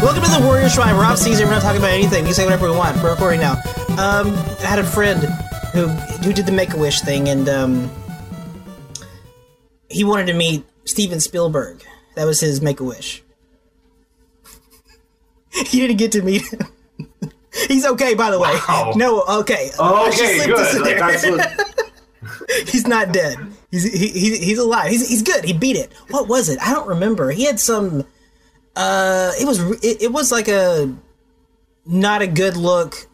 Welcome to the Warrior Shrine. We're off season. We're not talking about anything. We can say whatever we want. We're recording now. I had a friend who did the Make-A-Wish thing, and he wanted to meet Steven Spielberg. That was his Make-A-Wish. He didn't get to meet him. He's okay, by the way. Wow. No, okay. Okay, good. Like, that's what... He's not dead. He's alive. He's good. He beat it. What was it? I don't remember. He had some. It was like a not a good look.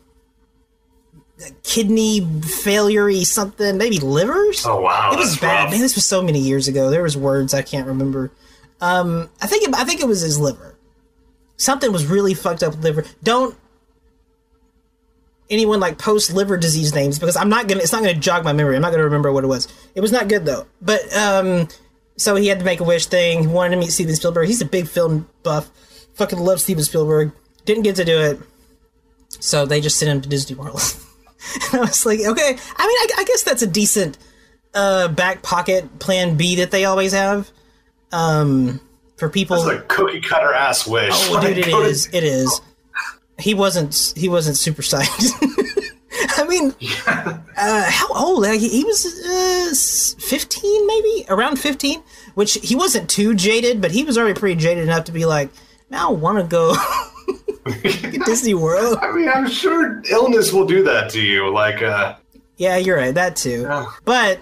Kidney failure-y something. Maybe livers. Oh wow, it was bad. Rough. Man, this was so many years ago. There was words I can't remember. I think it was his liver. Something was really fucked up with liver. Don't anyone like post liver disease names because it's not gonna jog my memory. I'm not gonna remember what it was. It was not good though. But so he had to make a wish thing. He wanted to meet Steven Spielberg. He's a big film buff. Fucking loves Steven Spielberg. Didn't get to do it. So they just sent him to Disney World. And I was like, okay. I mean, I guess that's a decent back pocket plan B that they always have. For people. That's a cookie cutter ass wish. Oh, dude, it is. It is. He wasn't super psyched. I mean, how old? Like, he was 15, maybe around 15. Which he wasn't too jaded, but he was already pretty jaded enough to be like, "Now I want to go at Disney World." I mean, I'm sure illness will do that to you. Like, yeah, you're right. That too. But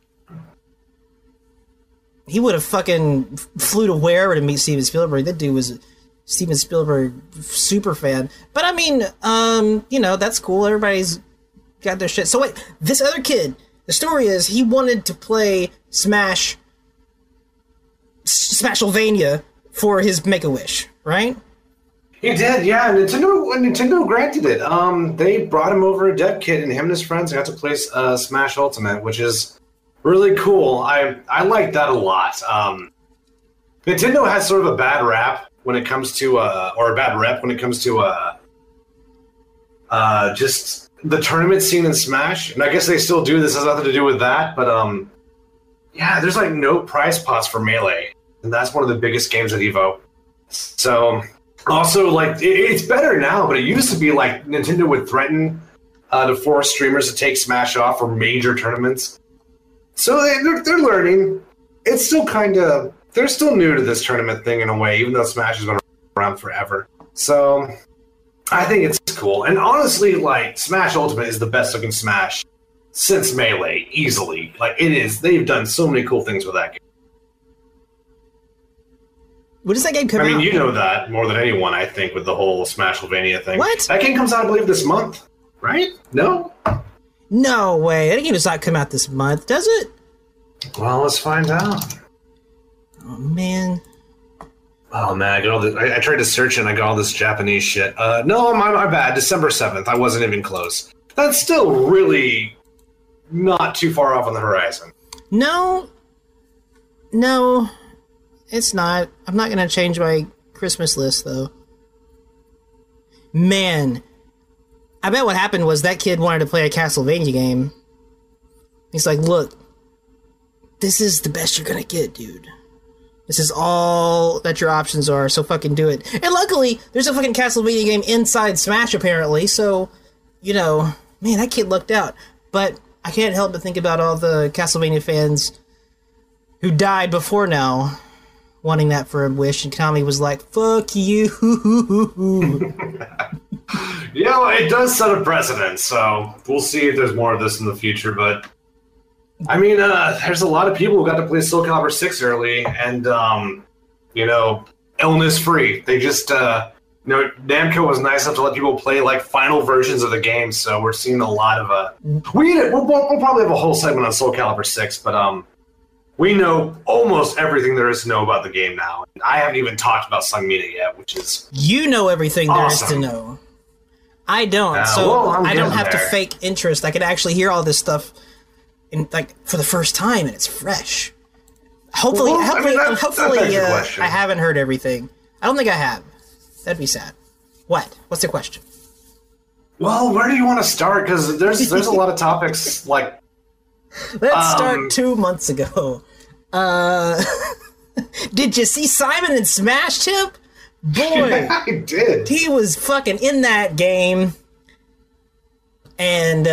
he would have fucking flew to wherever to meet Steven Spielberg. That dude was a Steven Spielberg super fan. But I mean, that's cool. Everybody's got their shit. So wait, this other kid, the story is he wanted to play Smashylvania for his Make-A-Wish, right? he did, yeah. Nintendo granted it. They brought him over a dev kit, and him and his friends got to play Smash Ultimate, which is really cool. I like that a lot. Nintendo has sort of a bad rap when it comes to, or a bad rep when it comes to, just the tournament scene in Smash. And I guess they still do. This has nothing to do with that, but yeah, there's like no prize pots for Melee, and that's one of the biggest games at EVO. So, also like it's better now, but it used to be like Nintendo would threaten to force streamers to take Smash off for major tournaments. So they're learning. It's still they're still new to this tournament thing in a way, even though Smash has been around forever. So I think it's cool. And honestly, like, Smash Ultimate is the best looking Smash since Melee, easily. Like, it is. They've done so many cool things with that game. When does that game come out? I mean, you know that more than anyone, I think, with the whole Smashylvania thing. What? That game comes out, I believe, this month, right? No? No way. That game does not come out this month, does it? Well, let's find out. Oh, man. Oh, man, I got all this, I tried to search and I got all this Japanese shit. No, my bad. December 7th. I wasn't even close. That's still really not too far off on the horizon. No, it's not. I'm not going to change my Christmas list, though. Man, I bet what happened was that kid wanted to play a Castlevania game. He's like, look, this is the best you're going to get, dude. This is all that your options are, so fucking do it. And luckily, there's a fucking Castlevania game inside Smash, apparently, so, man, that kid lucked out. But I can't help but think about all the Castlevania fans who died before now, wanting that for a wish, and Konami was like, fuck you. It does set a precedent, so we'll see if there's more of this in the future, but I mean, there's a lot of people who got to play Soul Calibur 6 early, and, illness-free. They just, Namco was nice enough to let people play, like, final versions of the game, so we're seeing a lot of, we'll probably have a whole segment on Soul Calibur 6, but, we know almost everything there is to know about the game now. I haven't even talked about Sangmina yet, which is You know everything awesome. there is to know. I don't, I don't have to fake interest. I can actually hear all this stuff for the first time, and it's fresh. Hopefully, I haven't heard everything. I don't think I have. That'd be sad. What's the question? Well, where do you want to start? Because there's a lot of topics, like... Let's start 2 months ago. Did you see Simon and Smash Tip? Boy, I did. he was fucking in that game. And,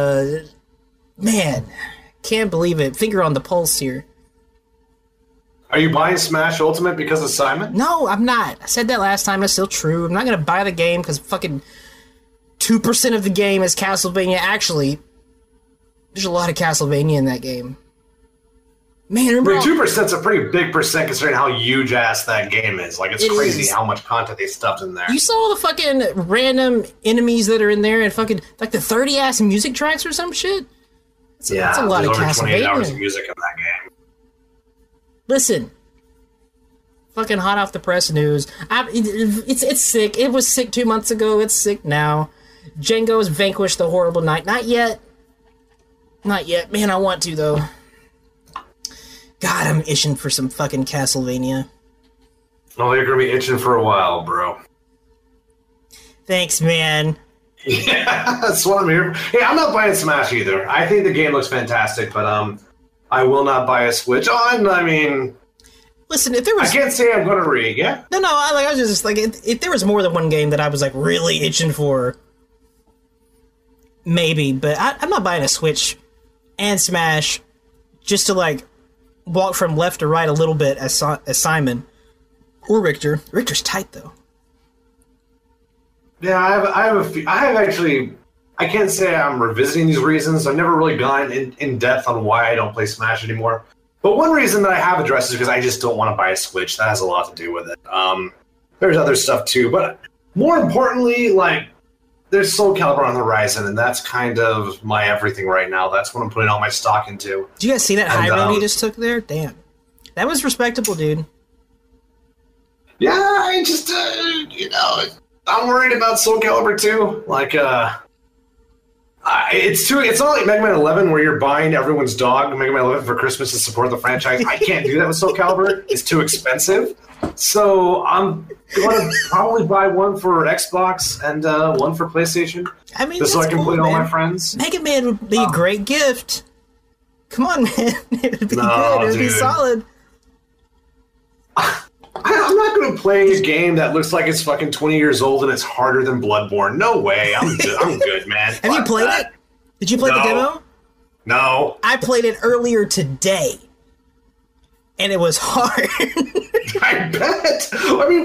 man, can't believe it. Finger on the pulse here. Are you buying Smash Ultimate because of Simon? No, I'm not. I said that last time. It's still true. I'm not going to buy the game because fucking 2% of the game is Castlevania. Actually, there's a lot of Castlevania in that game. Man, remember? 2%'s a pretty big percent considering how huge ass that game is. Like, it's crazy is. how much content they stuffed in there. You saw the fucking random enemies that are in there and fucking, like the 30 ass music tracks or some shit? That's a lot of there's over 28 hours Castlevania. of music in that game. Listen. Fucking hot off the press news. It's sick. It was sick 2 months ago. It's sick now. Django has vanquished the horrible knight. Not yet. Not yet. Man, I want to, though. God, I'm itching for some fucking Castlevania. Oh, you're gonna be itching for a while, bro. Thanks, man. Yeah, that's what I'm here for. Hey, I'm not buying Smash either. I think the game looks fantastic, but I will not buy a Switch. I mean, listen, if there was, I can't say I'm gonna read. Yeah. No, I was just like, if there was more than one game that I was like really itching for, maybe. But I'm not buying a Switch and Smash just to like walk from left to right a little bit as Simon or Richter. Richter's tight though. Yeah, I have actually. I can't say I'm revisiting these reasons. I've never really gone in depth on why I don't play Smash anymore. But one reason that I have addressed is because I just don't want to buy a Switch. That has a lot to do with it. There's other stuff too, but more importantly, like there's Soul Calibur on the horizon, and that's kind of my everything right now. That's what I'm putting all my stock into. Did you guys see that high road he just took there? Damn, that was respectable, dude. Yeah, I just I'm worried about Soul Calibur too. Like it's not like Mega Man 11 where you're buying everyone's dog Mega Man 11 for Christmas to support the franchise. I can't do that with Soul Calibur. It's too expensive. So I'm going to probably buy one for Xbox and one for PlayStation. I mean, just so I can play all man. my friends. Mega Man would be a great gift. Come on, man. It would be good. It would be dude. solid. I'm not going to play a game that looks like it's fucking 20 years old and it's harder than Bloodborne. No way. I'm good, man. Have you played it? Did you play the demo? No. I played it earlier today. And it was hard. I bet. I mean,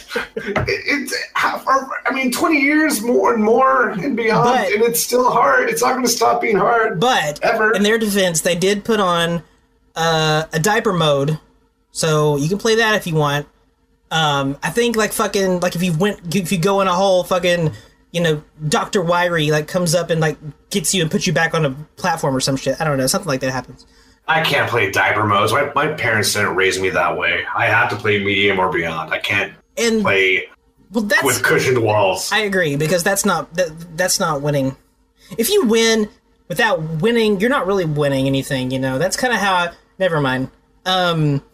I mean, 20 years more and beyond, and it's still hard. It's not going to stop being hard. But ever. In their defense, they did put on a diaper mode, so you can play that if you want. I think if you go in a whole fucking Dr. Wiry comes up and gets you and puts you back on a platform or some shit. I don't know, something like that happens. I can't play diaper modes. My parents didn't raise me that way. I have to play medium or beyond. I can't play with cushioned walls. I agree, because that's not winning. If you win without winning, you're not really winning anything. That's kind of how. Never mind. The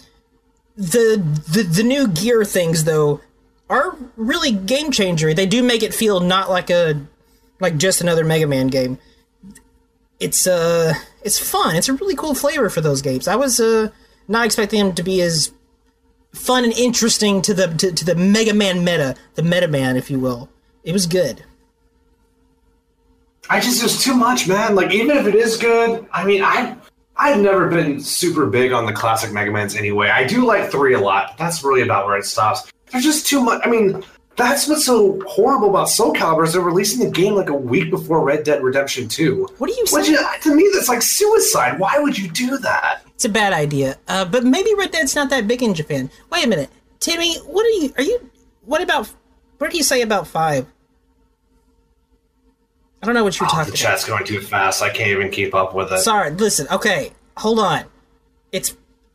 new gear things though are really game changer. They do make it feel not like just another Mega Man game. It's fun. It's a really cool flavor for those games. I was not expecting them to be as fun and interesting to the Mega Man meta, the Meta Man, if you will. It was good. There's too much, man. Even if it is good, I mean, I've never been super big on the classic Mega Mans anyway. I do like 3 a lot, but that's really about where it stops. There's just too much. I mean, that's what's so horrible about Soul Calibur is they're releasing the game a week before Red Dead Redemption 2. What are you saying? To me, that's like suicide. Why would you do that? It's a bad idea. But maybe Red Dead's not that big in Japan. Wait a minute. Timmy, what do you say about 5? I don't know what you're talking about. The chat's going too fast. I can't even keep up with it. Sorry, listen. Okay, hold on. It's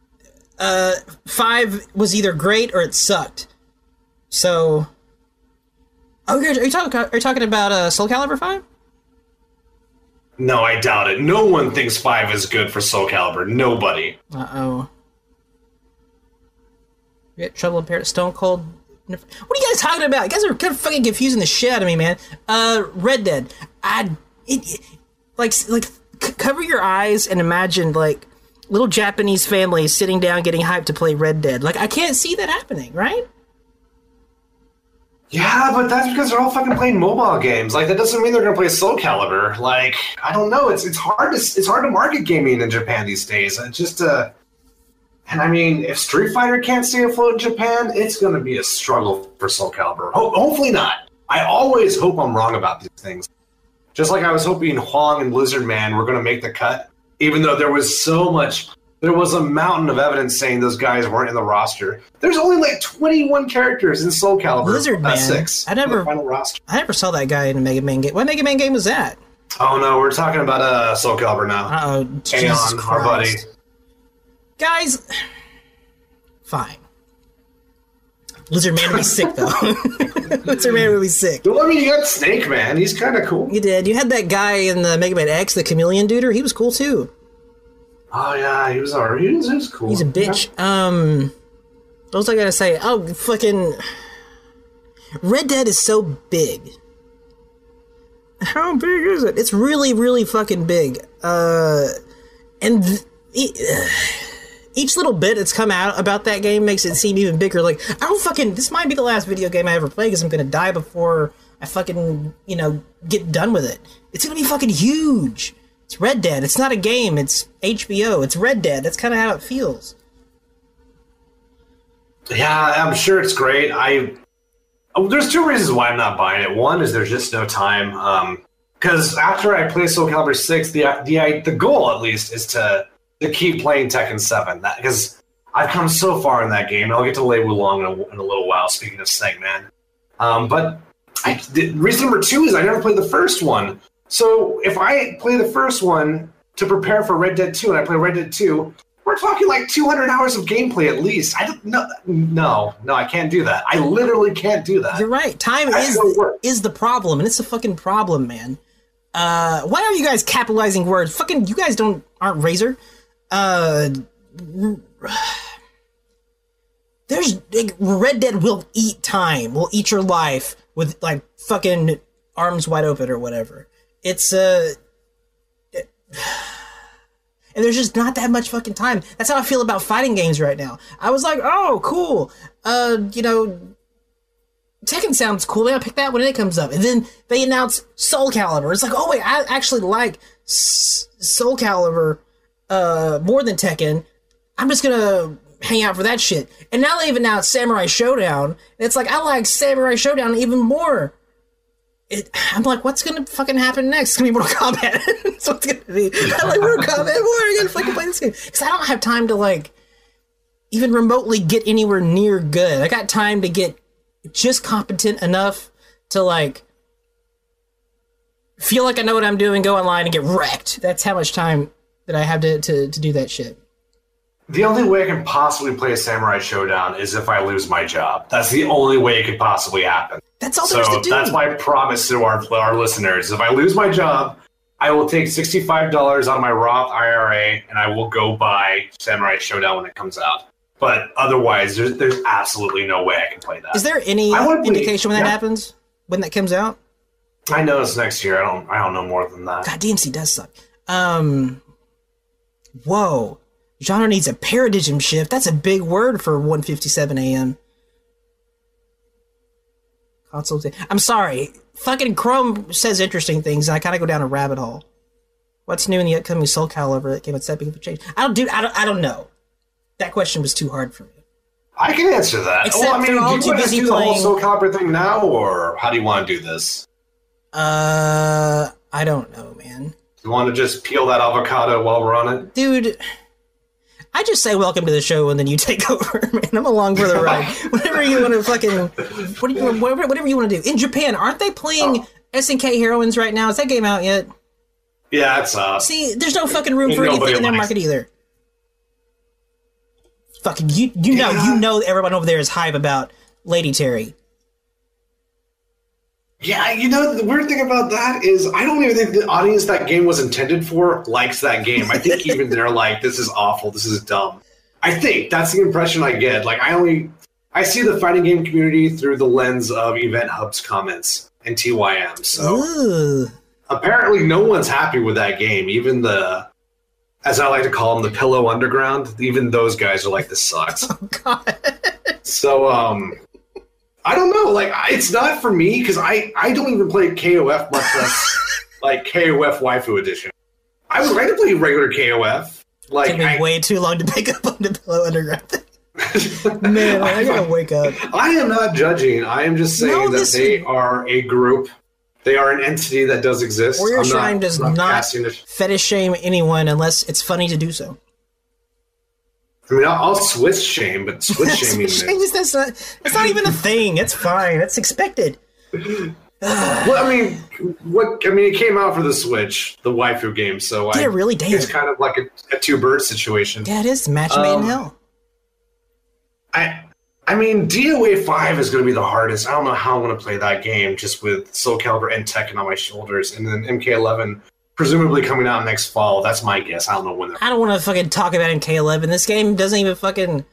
5 was either great or it sucked. So, are you talking about Soul Calibur 5? No, I doubt it. No one thinks 5 is good for Soul Calibur. Nobody. Uh-oh. You got trouble in Stone Cold. What are you guys talking about? You guys are kind of fucking confusing the shit out of me, man. Red Dead. Cover your eyes and imagine little Japanese families sitting down getting hyped to play Red Dead. I can't see that happening, right? Yeah, but that's because they're all fucking playing mobile games. Like, that doesn't mean they're gonna play Soul Calibur. Like, I don't know. It's hard to market gaming in Japan these days. It's just and I mean, if Street Fighter can't stay afloat in Japan, it's gonna be a struggle for Soul Calibur. Hopefully not. I always hope I'm wrong about these things. Just like I was hoping Huang and Lizard Man were gonna make the cut, even though there was a mountain of evidence saying those guys weren't in the roster. There's only like 21 characters in Soul Calibur. Lizard Man. 6. I never final roster. I never saw that guy in a Mega Man game. What Mega Man game was that? Oh no, we're talking about Soul Calibur now. Oh, Jesus Aeon, Christ. our buddy. Guys, fine. Lizard Man would be sick though. Lizard Man would be sick. Well, I mean, you got Snake Man. He's kind of cool. You did. You had that guy in the Mega Man X, the Chameleon Duder. He was cool too. Oh yeah, he was alright. He was cool. He's a bitch. Yeah. What was I gonna say? Oh, fucking Red Dead is so big. How big is it? It's really, really fucking big. Each little bit that's come out about that game makes it seem even bigger. Like, this might be the last video game I ever play because I'm gonna die before I fucking, get done with it. It's gonna be fucking huge. It's Red Dead. It's not a game. It's HBO. It's Red Dead. That's kind of how it feels. Yeah, I'm sure it's great. There's two reasons why I'm not buying it. One is there's just no time. Because after I play Soul Calibur 6, the goal at least is to keep playing Tekken 7. Because I've come so far in that game. And I'll get to Lei Wulong in a little while. Speaking of Snake Man, but reason number two is I never played the first one. So if I play the first one to prepare for Red Dead 2 and I play Red Dead 2, we're talking like 200 hours of gameplay at least. No, I can't do that. I literally can't do that. You're right. Time is the problem, and it's a fucking problem, man. Why are you guys capitalizing words? Fucking, you guys aren't Razer. There's Red Dead will eat time, will eat your life with like fucking arms wide open or whatever. It's and there's just not that much fucking time. That's how I feel about fighting games right now. I was like, oh, cool. Tekken sounds cool. I'll pick that when it comes up. And then they announce Soul Calibur. It's like, oh wait, I actually like Soul Calibur more than Tekken. I'm just gonna hang out for that shit. And now they've announced Samurai Showdown. And it's like, I like Samurai Showdown even more. I'm like, what's gonna fucking happen next? It's gonna be Mortal Kombat. That's what's gonna be. I like Mortal Kombat more. I gotta fucking play this game. Because I don't have time to, like, even remotely get anywhere near good. I got time to get just competent enough to, like, feel like I know what I'm doing, go online and get wrecked. That's how much time that I have to do that shit. The only way I can possibly play a Samurai Showdown is if I lose my job. That's the only way it could possibly happen. That's all there's to do. That's my promise to our listeners. If I lose my job, I will take $65 out of my Roth IRA and I will go buy Samurai Showdown when it comes out. But otherwise, there's absolutely no way I can play that. Is there any indication when that happens? When that comes out? I know it's next year. I don't know more than that. God, DMC does suck. Whoa. Genre needs a paradigm shift. That's a big word for 1:57 a.m. I'm sorry. Fucking Chrome says interesting things, and I kind of go down a rabbit hole. What's new in the upcoming Soul Calibur that came with Stepping for Change? I don't know. That question was too hard for me. I can answer that. Except do you want to do the whole Soul Calibur thing now, or how do you want to do this? I don't know, man. You want to just peel that avocado while we're on it? Dude, I just say welcome to the show and then you take over, man. I'm along for the ride. Whatever you want to whatever you want to do. In Japan, aren't they playing SNK Heroines right now? Is that game out yet? Yeah, it's up. See, there's no fucking room for anything in their market either. Fucking, you know everyone over there is hype about Lady Terry. Yeah, the weird thing about that is I don't even think the audience that game was intended for likes that game. I think even they're like, this is awful, this is dumb. I think that's the impression I get. Like, I see the fighting game community through the lens of Event Hub's comments and TYM. So apparently no one's happy with that game. Even the, as I like to call them, the Pillow Underground, even those guys are like, this sucks. Oh, God. So, I don't know. Like, it's not for me because I don't even play KOF, much less like KOF Waifu Edition. I would like to play regular KOF. Like, It took me way too long to pick up on the Pillow Underground thing. Man, I gotta wake up. I am not judging. I am just saying that they are a group. They are an entity that does exist. Warrior Shrine does not fetish shame anyone unless it's funny to do so. I mean, I'll Swiss shame, but Swiss shaming that's not even a thing. It's fine. It's expected. Well, I mean, it came out for the Switch, the waifu game, so did it really? Damn. It's kind of like a two-bird situation. Yeah, it is. Match made in hell. I mean, DOA 5 is going to be the hardest. I don't know how I'm going to play that game just with Soul Calibur and Tekken on my shoulders, and then MK11 presumably coming out next fall. That's my guess. I don't know when. I don't want to fucking talk about MK11. This game doesn't even fucking.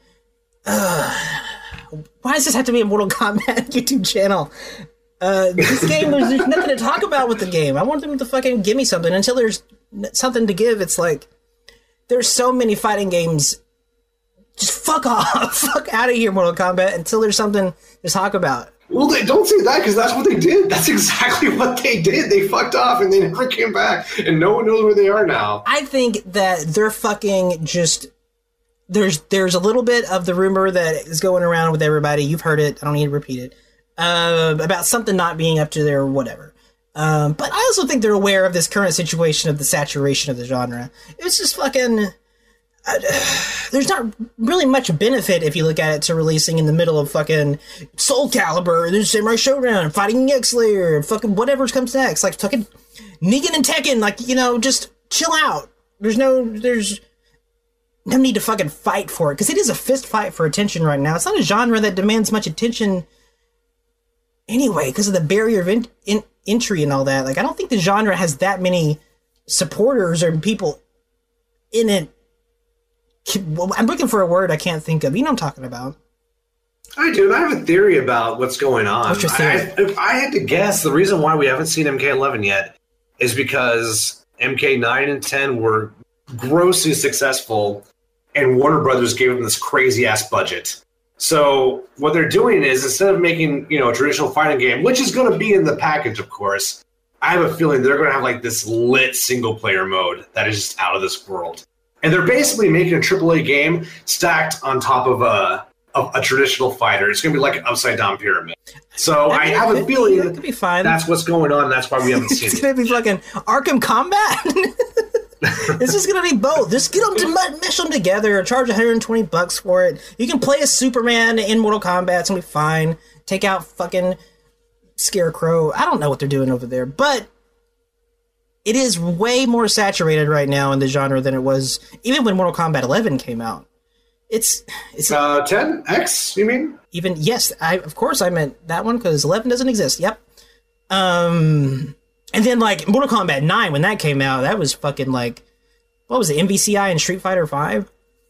Why does this have to be a Mortal Kombat YouTube channel? This game, there's nothing to talk about with the game. I want them to fucking give me something. Until there's something to give, it's like there's so many fighting games. Just fuck off. Fuck out of here, Mortal Kombat, until there's something to talk about. Well, they don't say that because that's what they did. That's exactly what they did. They fucked off and they never came back, and no one knows where they are now. I think that they're fucking just... There's a little bit of the rumor that is going around with everybody. You've heard it. I don't need to repeat it. About something not being up to their whatever. But I also think they're aware of this current situation of the saturation of the genre. It's just fucking... there's not really much benefit if you look at it to releasing in the middle of fucking Soul Calibur, there's Samurai Showdown, Fighting X-Slayer, fucking whatever comes next, like fucking Negan and Tekken, like, you know, just chill out. There's no need to fucking fight for it, because it is a fist fight for attention right now. It's not a genre that demands much attention anyway, because of the barrier of entry and all that. Like, I don't think the genre has that many supporters or people in it. I'm looking for a word I can't think of. You know what I'm talking about. I do, and I have a theory about what's going on. What's your theory? If I had to guess, the reason why we haven't seen MK11 yet is because MK9 and 10 were grossly successful, and Warner Brothers gave them this crazy-ass budget. So what they're doing is, instead of making, you know, a traditional fighting game, which is going to be in the package, of course, I have a feeling they're going to have like this lit single-player mode that is just out of this world. And they're basically making a AAA game stacked on top of a traditional fighter. It's going to be like an upside-down pyramid. So I have a feeling that could be fine. That's what's going on. That's why we haven't seen it. It's going to be fucking Arkham Combat. It's just going to be both. Just get them to mesh them together. Charge $120 for it. You can play as Superman in Mortal Kombat. It's going to be fine. Take out fucking Scarecrow. I don't know what they're doing over there, but it is way more saturated right now in the genre than it was even when Mortal Kombat 11 came out. It's 10X, you mean? Even, yes, of course I meant that one, because 11 doesn't exist. Yep. And then, like, Mortal Kombat 9, when that came out, that was fucking, like, what was it, MVCI and Street Fighter 5?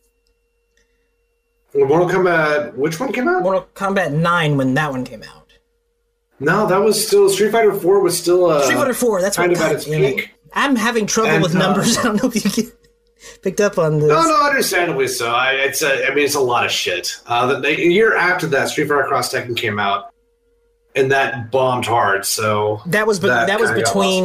Mortal Kombat, which one came out? Mortal Kombat 9, when that one came out. No, that was still, Street Fighter 4 was still Street Fighter 4, that's kind what, of at its peak. I'm having trouble with numbers. I don't know if you picked up on this. No, understandably so. It's a lot of shit. The year after that, Street Fighter Cross Tekken came out, and that bombed hard. So that was between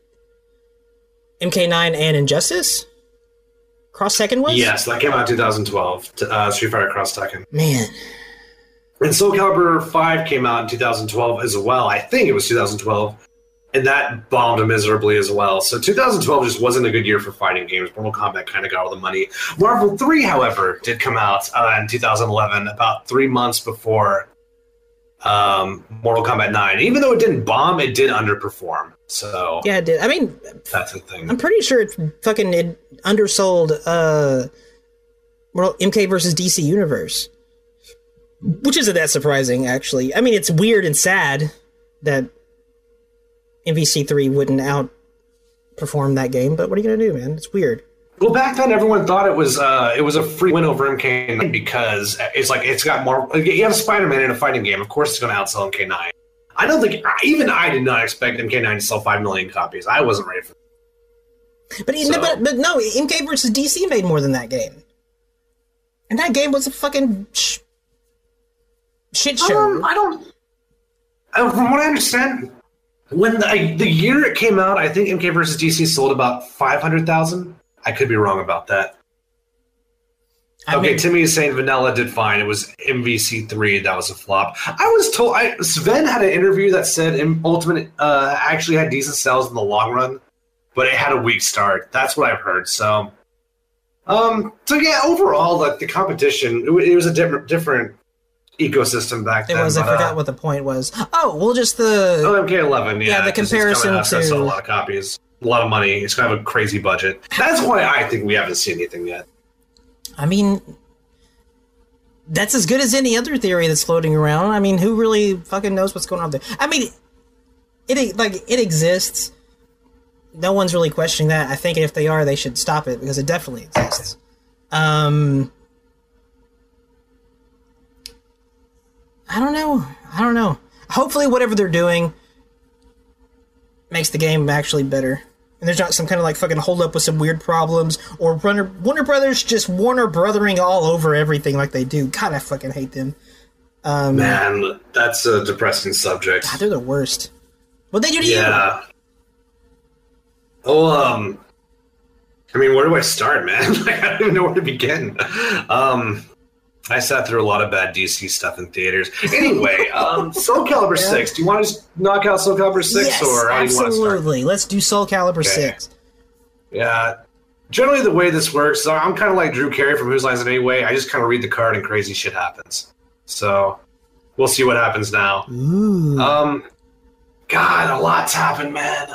MK9 and Injustice. Cross Tekken was? Yes, that came out in 2012. Street Fighter Cross Tekken. Man. And Soul Calibur 5 came out in 2012 as well. I think it was 2012. And that bombed miserably as well. So 2012 just wasn't a good year for fighting games. Mortal Kombat kind of got all the money. Marvel 3, however, did come out in 2011, about 3 months before Mortal Kombat 9. Even though it didn't bomb, it did underperform. So yeah, it did. I mean, that's the thing. I'm pretty sure it undersold MK versus DC Universe. Which isn't that surprising, actually. I mean, it's weird and sad that MVC3 wouldn't outperform that game, but what are you going to do, man? It's weird. Well, back then, everyone thought it was a free win over MK9 because it's like it's got more. You have Spider-Man in a fighting game. Of course, it's going to outsell MK9. I don't think even I did not expect MK9 to sell 5 million copies. I wasn't ready for that. But no, MK versus DC made more than that game, and that game was a fucking shit show. From what I understand, when the year it came out, I think MK vs. DC sold about 500,000. I could be wrong about that. Timmy is saying Vanilla did fine. It was MVC3 that was a flop. I was told Sven had an interview that said Ultimate actually had decent sales in the long run, but it had a weak start. That's what I've heard. So yeah, overall, like the competition, it was a different ecosystem back then. It was. I forgot what the point was. Oh, well, just the MK11. Yeah, the comparison to sell a lot of copies, a lot of money. It's kind of a crazy budget. That's why I think we haven't seen anything yet. I mean, that's as good as any other theory that's floating around. I mean, who really fucking knows what's going on there? I mean, it exists. No one's really questioning that. I think if they are, they should stop it because it definitely exists. I don't know. Hopefully, whatever they're doing makes the game actually better. And there's not some kind of like fucking hold up with some weird problems, or Warner Brothers just Warner Brothering all over everything like they do. God, I fucking hate them. Man, that's a depressing subject. God, they're the worst. What they do to you? Yeah. Oh, I mean, where do I start, man? Like, I don't even know where to begin. I sat through a lot of bad DC stuff in theaters. Anyway, Soul Calibur 6. Do you want to just knock out Soul Calibur 6? Yes, or how do you want to start? Absolutely. Let's do Soul Calibur 6. Yeah. Generally, the way this works, so I'm kind of like Drew Carey from Whose Lines It Anyway. I just kind of read the card and crazy shit happens. So, we'll see what happens now. Ooh. God, a lot's happened, man.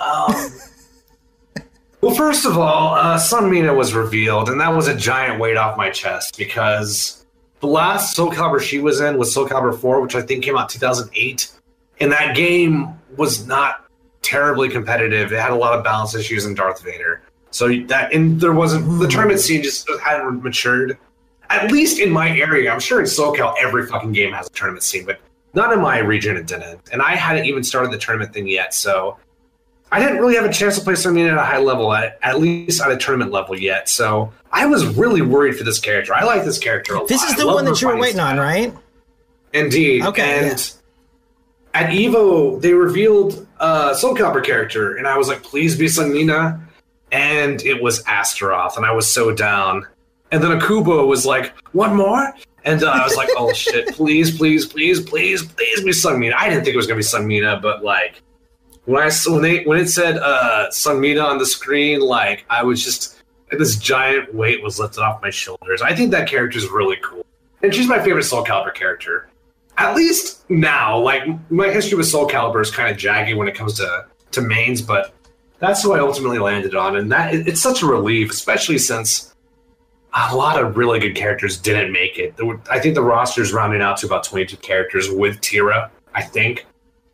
Well, first of all, Sun Mina was revealed, and that was a giant weight off my chest because the last Soul Calibur she was in was Soul Calibur 4, which I think came out 2008. And that game was not terribly competitive. It had a lot of balance issues in Darth Vader. So there wasn't, the tournament scene just hadn't matured. At least in my area. I'm sure in SoCal every fucking game has a tournament scene, but not in my region it didn't. And I hadn't even started the tournament thing yet, so I didn't really have a chance to play something at a high level, at least at a tournament level yet. So I was really worried for this character. I like this character a lot. This is the one that you were waiting on, right? Indeed. Okay. And at EVO, they revealed Soul Calibur character, and I was like, please be Sun Mina. And it was Astaroth, and I was so down. And then Akubo was like, one more? And I was like, oh shit, please be Sun Mina. I didn't think it was going to be Sun Mina, but like, when it said Sun Mina on the screen, like, I was just, this giant weight was lifted off my shoulders. I think that character is really cool. And she's my favorite Soul Calibur character. At least now, like, my history with Soul Calibur is kind of jaggy when it comes to mains, but that's who I ultimately landed on. And it's such a relief, especially since a lot of really good characters didn't make it. I think the roster's rounding out to about 22 characters with Tira, I think.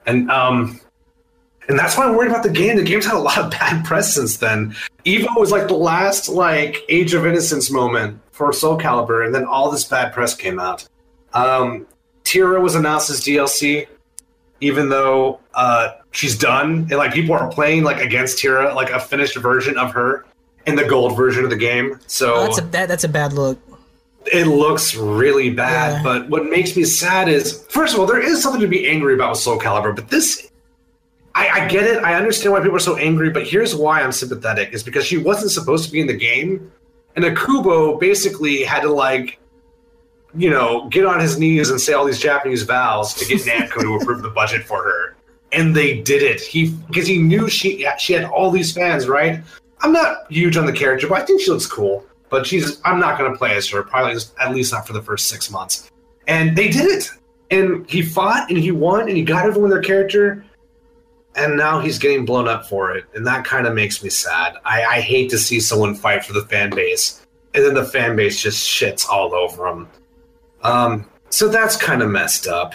And that's why I'm worried about the game. The game's had a lot of bad press since then. EVO was like the last like Age of Innocence moment for Soul Calibur, and then all this bad press came out. Tira was announced as DLC, even though she's done, and like people are playing like against Tira, like a finished version of her in the gold version of the game. So that's a bad look. It looks really bad, yeah. But what makes me sad is, first of all, there is something to be angry about with Soul Calibur, but this, I get it. I understand why people are so angry, but here's why I'm sympathetic, is because she wasn't supposed to be in the game, and Akubo basically had to, like, you know, get on his knees and say all these Japanese vows to get Namco to approve the budget for her. And they did it. Because he knew she had all these fans, right? I'm not huge on the character, but I think she looks cool. But I'm not going to play as her, probably at least not for the first 6 months. And they did it. And he fought, and he won, and he got everyone their character. And now he's getting blown up for it. And that kind of makes me sad. I hate to see someone fight for the fan base, and then the fan base just shits all over him. So that's kind of messed up.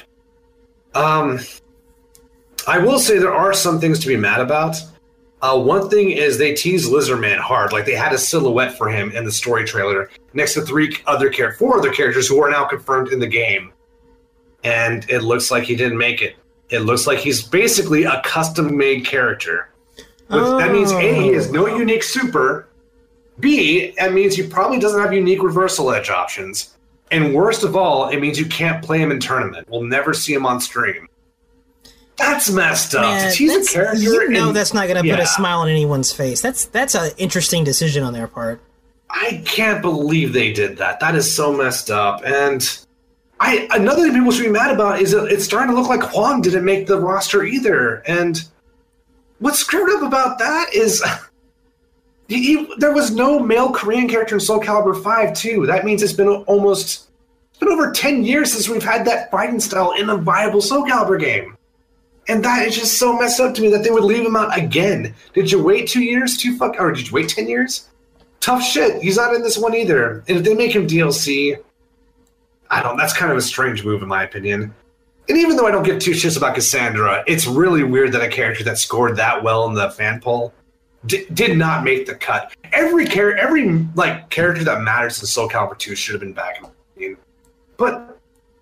I will say there are some things to be mad about. One thing is they teased Lizardman hard. Like, they had a silhouette for him in the story trailer next to 4 other characters who are now confirmed in the game. And it looks like he didn't make it. It looks like he's basically a custom-made character. That means, A, he has no unique super. B, that means he probably doesn't have unique reversal edge options. And worst of all, it means you can't play him in tournament. We'll never see him on stream. That's messed up. Man, to tease a character, that's not going to put a smile on anyone's face. That's an interesting decision on their part. I can't believe they did that. That is so messed up. And another thing people should be mad about is that it's starting to look like Huang didn't make the roster either. And what's screwed up about that is there was no male Korean character in Soul Calibur 5 too. That means it's been over 10 years since we've had that fighting style in a viable Soul Calibur game. And that is just so messed up to me that they would leave him out again. Did you wait 2 years or did you wait 10 years? Tough shit. He's not in this one either. And if they make him DLC, that's kind of a strange move in my opinion. And even though I don't give two shits about Cassandra, it's really weird that a character that scored that well in the fan poll did not make the cut. Every character that matters in Soul Calibur 2 should have been back in my opinion. But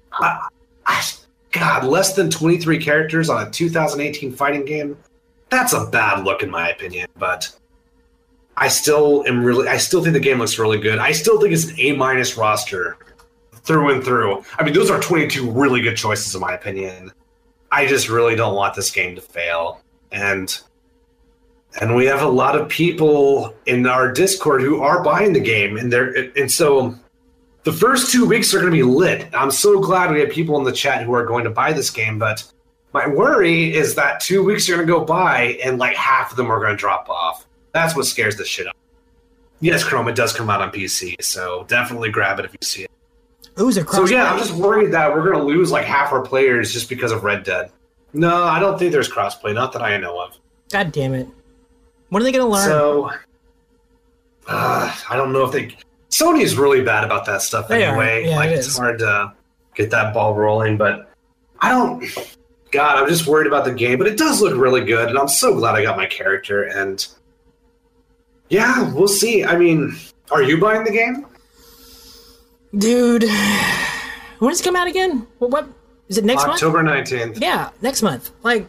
God, less than 23 characters on a 2018 fighting game, that's a bad look in my opinion, but I still think the game looks really good. I still think it's an A- roster through and through. I mean, those are 22 really good choices in my opinion. I just really don't want this game to fail. And we have a lot of people in our Discord who are buying the game, and so the first 2 weeks are going to be lit. I'm so glad we have people in the chat who are going to buy this game, but my worry is that 2 weeks are going to go by and like half of them are going to drop off. That's what scares the shit out. Yes, Chrome, it does come out on PC, so definitely grab it if you see it. So yeah, I'm just worried that we're going to lose like half our players just because of Red Dead. No, I don't think there's crossplay, not that I know of. God damn it. When are they going to learn? So, I don't know if they... Sony's really bad about that stuff anyway. Yeah, it's hard to get that ball rolling, but I'm just worried about the game, but it does look really good, and I'm so glad I got my character, and yeah, we'll see. I mean, are you buying the game? Dude, when does it come out again? What is it, next month? October 19th. Yeah, next month. Like,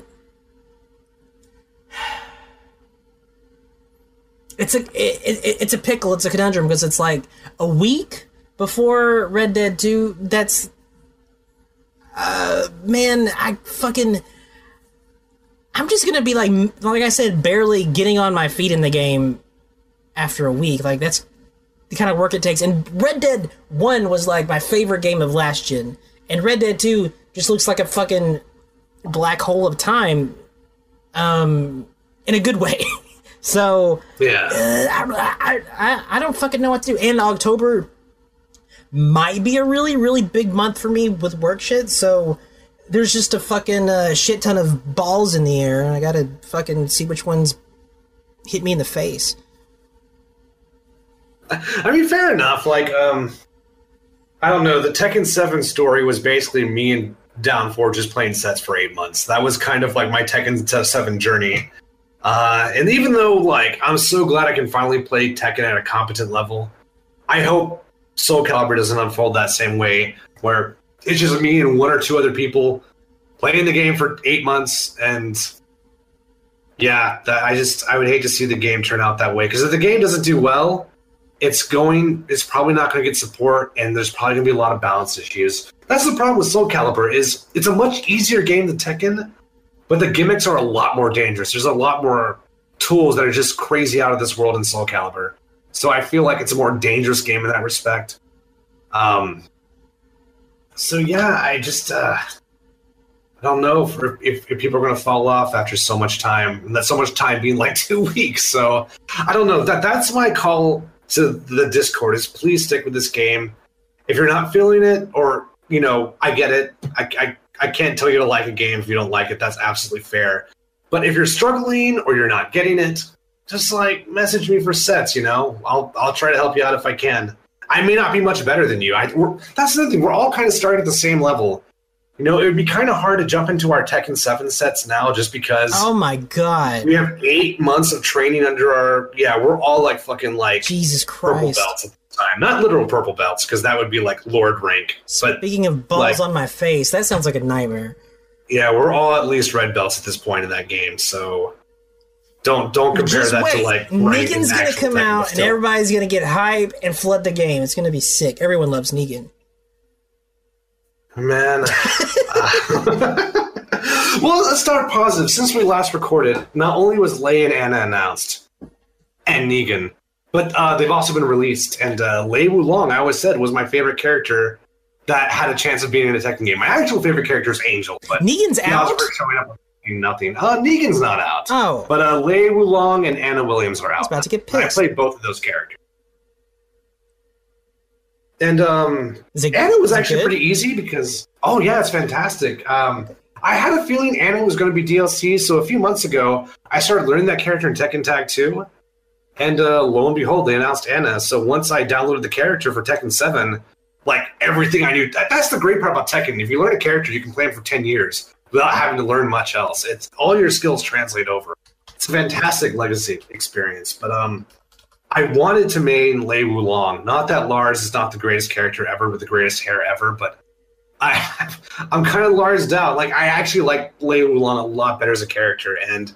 it's a pickle, it's a conundrum, because it's like a week before Red Dead 2. That's man, I'm just gonna be like I said, barely getting on my feet in the game after a week. Like, that's the kind of work it takes. And Red Dead 1 was like my favorite game of last gen, and Red Dead 2 just looks like a fucking black hole of time, in a good way. So yeah, I don't fucking know what to do. And October might be a really, really big month for me with work shit. So there's just a fucking shit ton of balls in the air, and I gotta fucking see which ones hit me in the face. I mean, fair enough. Like, I don't know. The Tekken 7 story was basically me and Down4 just playing sets for 8 months. That was kind of like my Tekken 7 journey. And even though, like, I'm so glad I can finally play Tekken at a competent level, I hope Soul Calibur doesn't unfold that same way, where it's just me and one or two other people playing the game for 8 months. And yeah, I would hate to see the game turn out that way, because if the game doesn't do well, it's probably not going to get support, and there's probably going to be a lot of balance issues. That's the problem with Soul Calibur, is it's a much easier game than Tekken, but the gimmicks are a lot more dangerous. There's a lot more tools that are just crazy out of this world in Soul Calibur. So I feel like it's a more dangerous game in that respect. So yeah, I just I don't know if people are going to fall off after so much time, and that's so much time being like 2 weeks. So I don't know. That's my call to the Discord, is please stick with this game. If you're not feeling it, or, you know, I get it. I can't tell you to like a game if you don't like it. That's absolutely fair. But if you're struggling or you're not getting it, just like message me for sets, you know? I'll try to help you out if I can. I may not be much better than you. That's the thing. We're all kind of starting at the same level. You know, it would be kind of hard to jump into our Tekken 7 sets now, just because... Oh my god. We have 8 months of training under our... Yeah, we're all like fucking like... Jesus Christ. Purple belts at the time. Not literal purple belts, because that would be like Lord rank. But speaking of balls on my face, that sounds like a nightmare. Yeah, we're all at least red belts at this point in that game, so... Don't compare just that wait. to like... Negan's gonna come out, and everybody's gonna get hype and flood the game. It's gonna be sick. Everyone loves Negan. Man. Well, let's start positive. Since we last recorded, not only was Lei and Anna announced, and Negan, but they've also been released. And Lei Wulong, I always said, was my favorite character that had a chance of being in a Tekken game. My actual favorite character is Angel, but Negan's out? showing up with nothing. Negan's not out. Oh. But Lei Wulong and Anna Williams are out. I was about to get I pissed. played both of those characters. And Anna was actually good? pretty easy because, oh yeah, it's fantastic. I had a feeling Anna was going to be DLC, so a few months ago, I started learning that character in Tekken Tag 2, and lo and behold, they announced Anna. So once I downloaded the character for Tekken 7, like everything I knew, that's the great part about Tekken. If you learn a character, you can play him for 10 years without having to learn much else. It's all your skills translate over. It's a fantastic legacy experience, but I wanted to main Lei Wulong. Not that Lars is not the greatest character ever with the greatest hair ever, but I'm kind of Lars'd out. Like, I actually like Lei Wulong a lot better as a character, and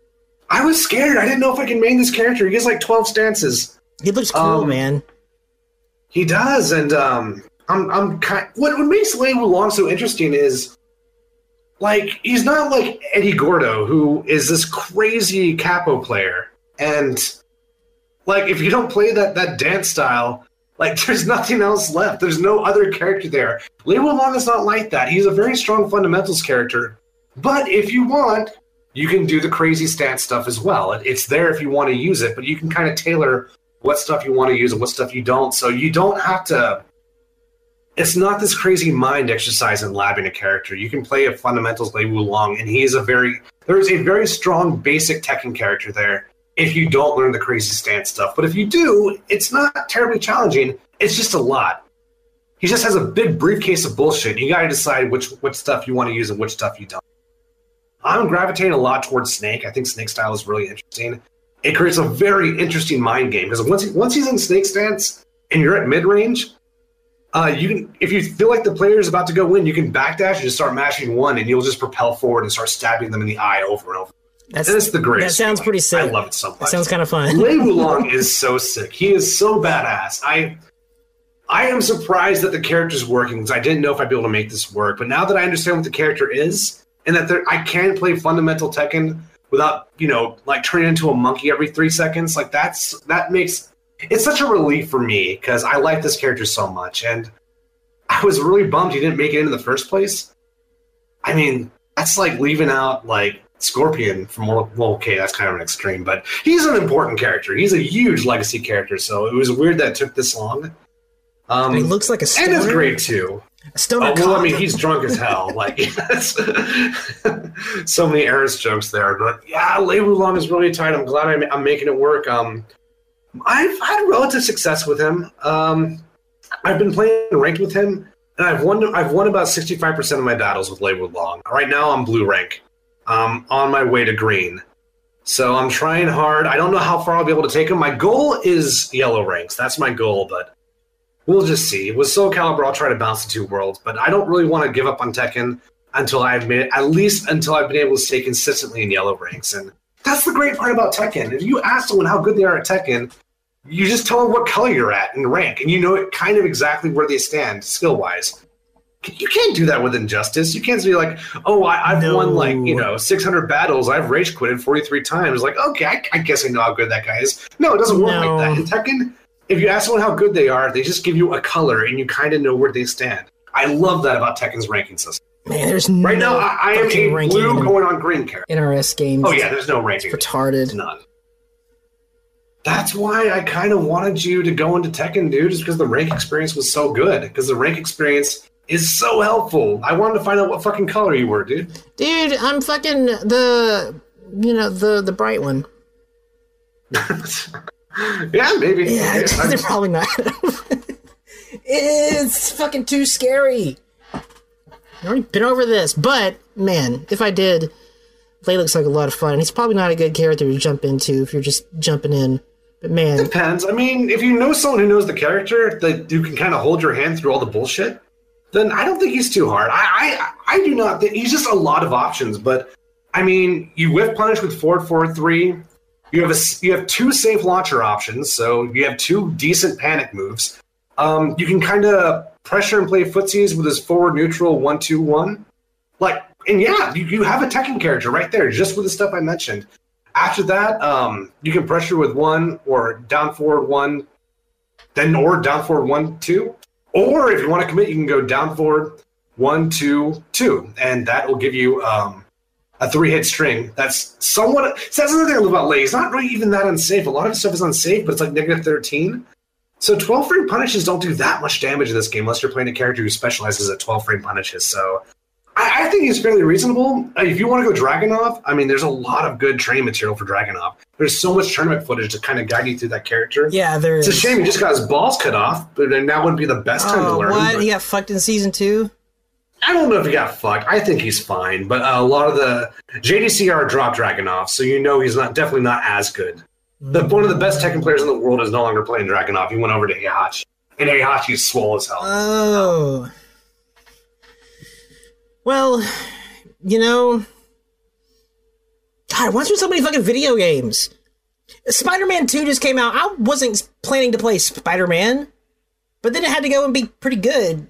I was scared. I didn't know if I could main this character. He gets like 12 stances. He looks cool, man. He does, and I'm kind. What makes Lei Wulong so interesting is, like, he's not like Eddie Gordo, who is this crazy capo player, and like, if you don't play that dance style, like, there's nothing else left. There's no other character there. Lei Wulong is not like that. He's a very strong fundamentals character. But if you want, you can do the crazy stance stuff as well. It's there if you want to use it, but you can kind of tailor what stuff you want to use and what stuff you don't. So you don't have to... It's not this crazy mind exercise in labbing a character. You can play a fundamentals Lei Wulong, and there's a very strong basic Tekken character there if you don't learn the crazy stance stuff. But if you do, it's not terribly challenging. It's just a lot. He just has a big briefcase of bullshit. You got to decide which stuff you want to use and which stuff you don't. I'm gravitating a lot towards Snake. I think Snake style is really interesting. It creates a very interesting mind game, because once he's in Snake stance and you're at mid-range, you can, if you feel like the player is about to go in, you can backdash and just start mashing one, and you'll just propel forward and start stabbing them in the eye over and over. That's the greatest. That sounds pretty sick. I love it so much. That sounds kind of fun. Lei Wulong is so sick. He is so badass. I am surprised that the character's working, because I didn't know if I'd be able to make this work. But now that I understand what the character is, and that I can play fundamental Tekken without, like turning into a monkey every 3 seconds, like that makes it's such a relief for me, because I like this character so much, and I was really bummed he didn't make it into the first place. I mean, that's like leaving out like Scorpion from well, okay, that's kind of an extreme, but he's an important character. He's a huge legacy character, so it was weird that it took this long. He looks like a stoner. And it's great too. A stoner. Well, I mean, he's drunk as hell. Like, so many Eris jokes there, but yeah, Lei Wulong is really tight. I'm glad I'm making it work. I've had relative success with him. I've been playing ranked with him, and I've won about 65% of my battles with Lei Wulong. Right now, I'm blue rank. On my way to green. So I'm trying hard. I don't know how far I'll be able to take him. My goal is yellow ranks. That's my goal, but we'll just see. With Soul Calibur, I'll try to bounce the 2 worlds, but I don't really want to give up on Tekken until I've made it, at least until I've been able to stay consistently in yellow ranks. And that's the great part about Tekken. If you ask someone how good they are at Tekken, you just tell them what color you're at in rank, and you know it kind of exactly where they stand skill-wise. You can't do that with Injustice. You can't be like, oh, I've won like 600 battles. I've rage quitted 43 times. Like, okay, I guess I know how good that guy is. No, it doesn't work like that. In Tekken, if you ask someone how good they are, they just give you a color, and you kind of know where they stand. I love that about Tekken's ranking system. Man, there's right no now I am a blue going on green character. NRS games. Oh yeah, there's no ranking. It's retarded. None. That's why I kind of wanted you to go into Tekken, dude, just because the rank experience was so good. Because the rank experience is so helpful. I wanted to find out what fucking color you were, dude. Dude, I'm fucking the bright one. Yeah, maybe. Yeah, they're probably not. It's fucking too scary. I've already been over this, but man, if I did, Lei looks like a lot of fun. He's probably not a good character to jump into if you're just jumping in. But man, depends. I mean, if you know someone who knows the character that you can kind of hold your hand through all the bullshit, then I don't think he's too hard. I do not think he's just a lot of options. But I mean, you whiff punish with forward 3. You have 2 safe launcher options, so you have 2 decent panic moves. You can kind of pressure and play footsies with his forward neutral 1-2-1. Like, And yeah, you have a Tekken character right there, just with the stuff I mentioned. After that, you can pressure with 1 or down forward 1, then or down forward 1, 2. Or if you want to commit, you can go down forward 1, 2, 2. And that will give you a 3-hit string. That's somewhat... So that's another thing I love about Lei. It's not really even that unsafe. A lot of stuff is unsafe, but it's like negative 13. So 12-frame punishes don't do that much damage in this game unless you're playing a character who specializes at 12-frame punishes. So I think it's fairly reasonable. If you want to go Dragunov, I mean, there's a lot of good training material for Dragunov. There's so much tournament footage to kind of guide you through that character. Yeah, there is. It's a shame he just got his balls cut off, but now wouldn't be the best time to learn. What? He got fucked in season 2? I don't know if he got fucked. I think he's fine, but a lot of the JDCR dropped Dragunov, so you know he's definitely not as good. One of the best Tekken players in the world is no longer playing Dragunov. He went over to Heihachi, and Heihachi's swole as hell. Oh. Well, you know, God, once there's so many fucking video games. Spider-Man 2 just came out. I wasn't planning to play Spider-Man, but then it had to go and be pretty good.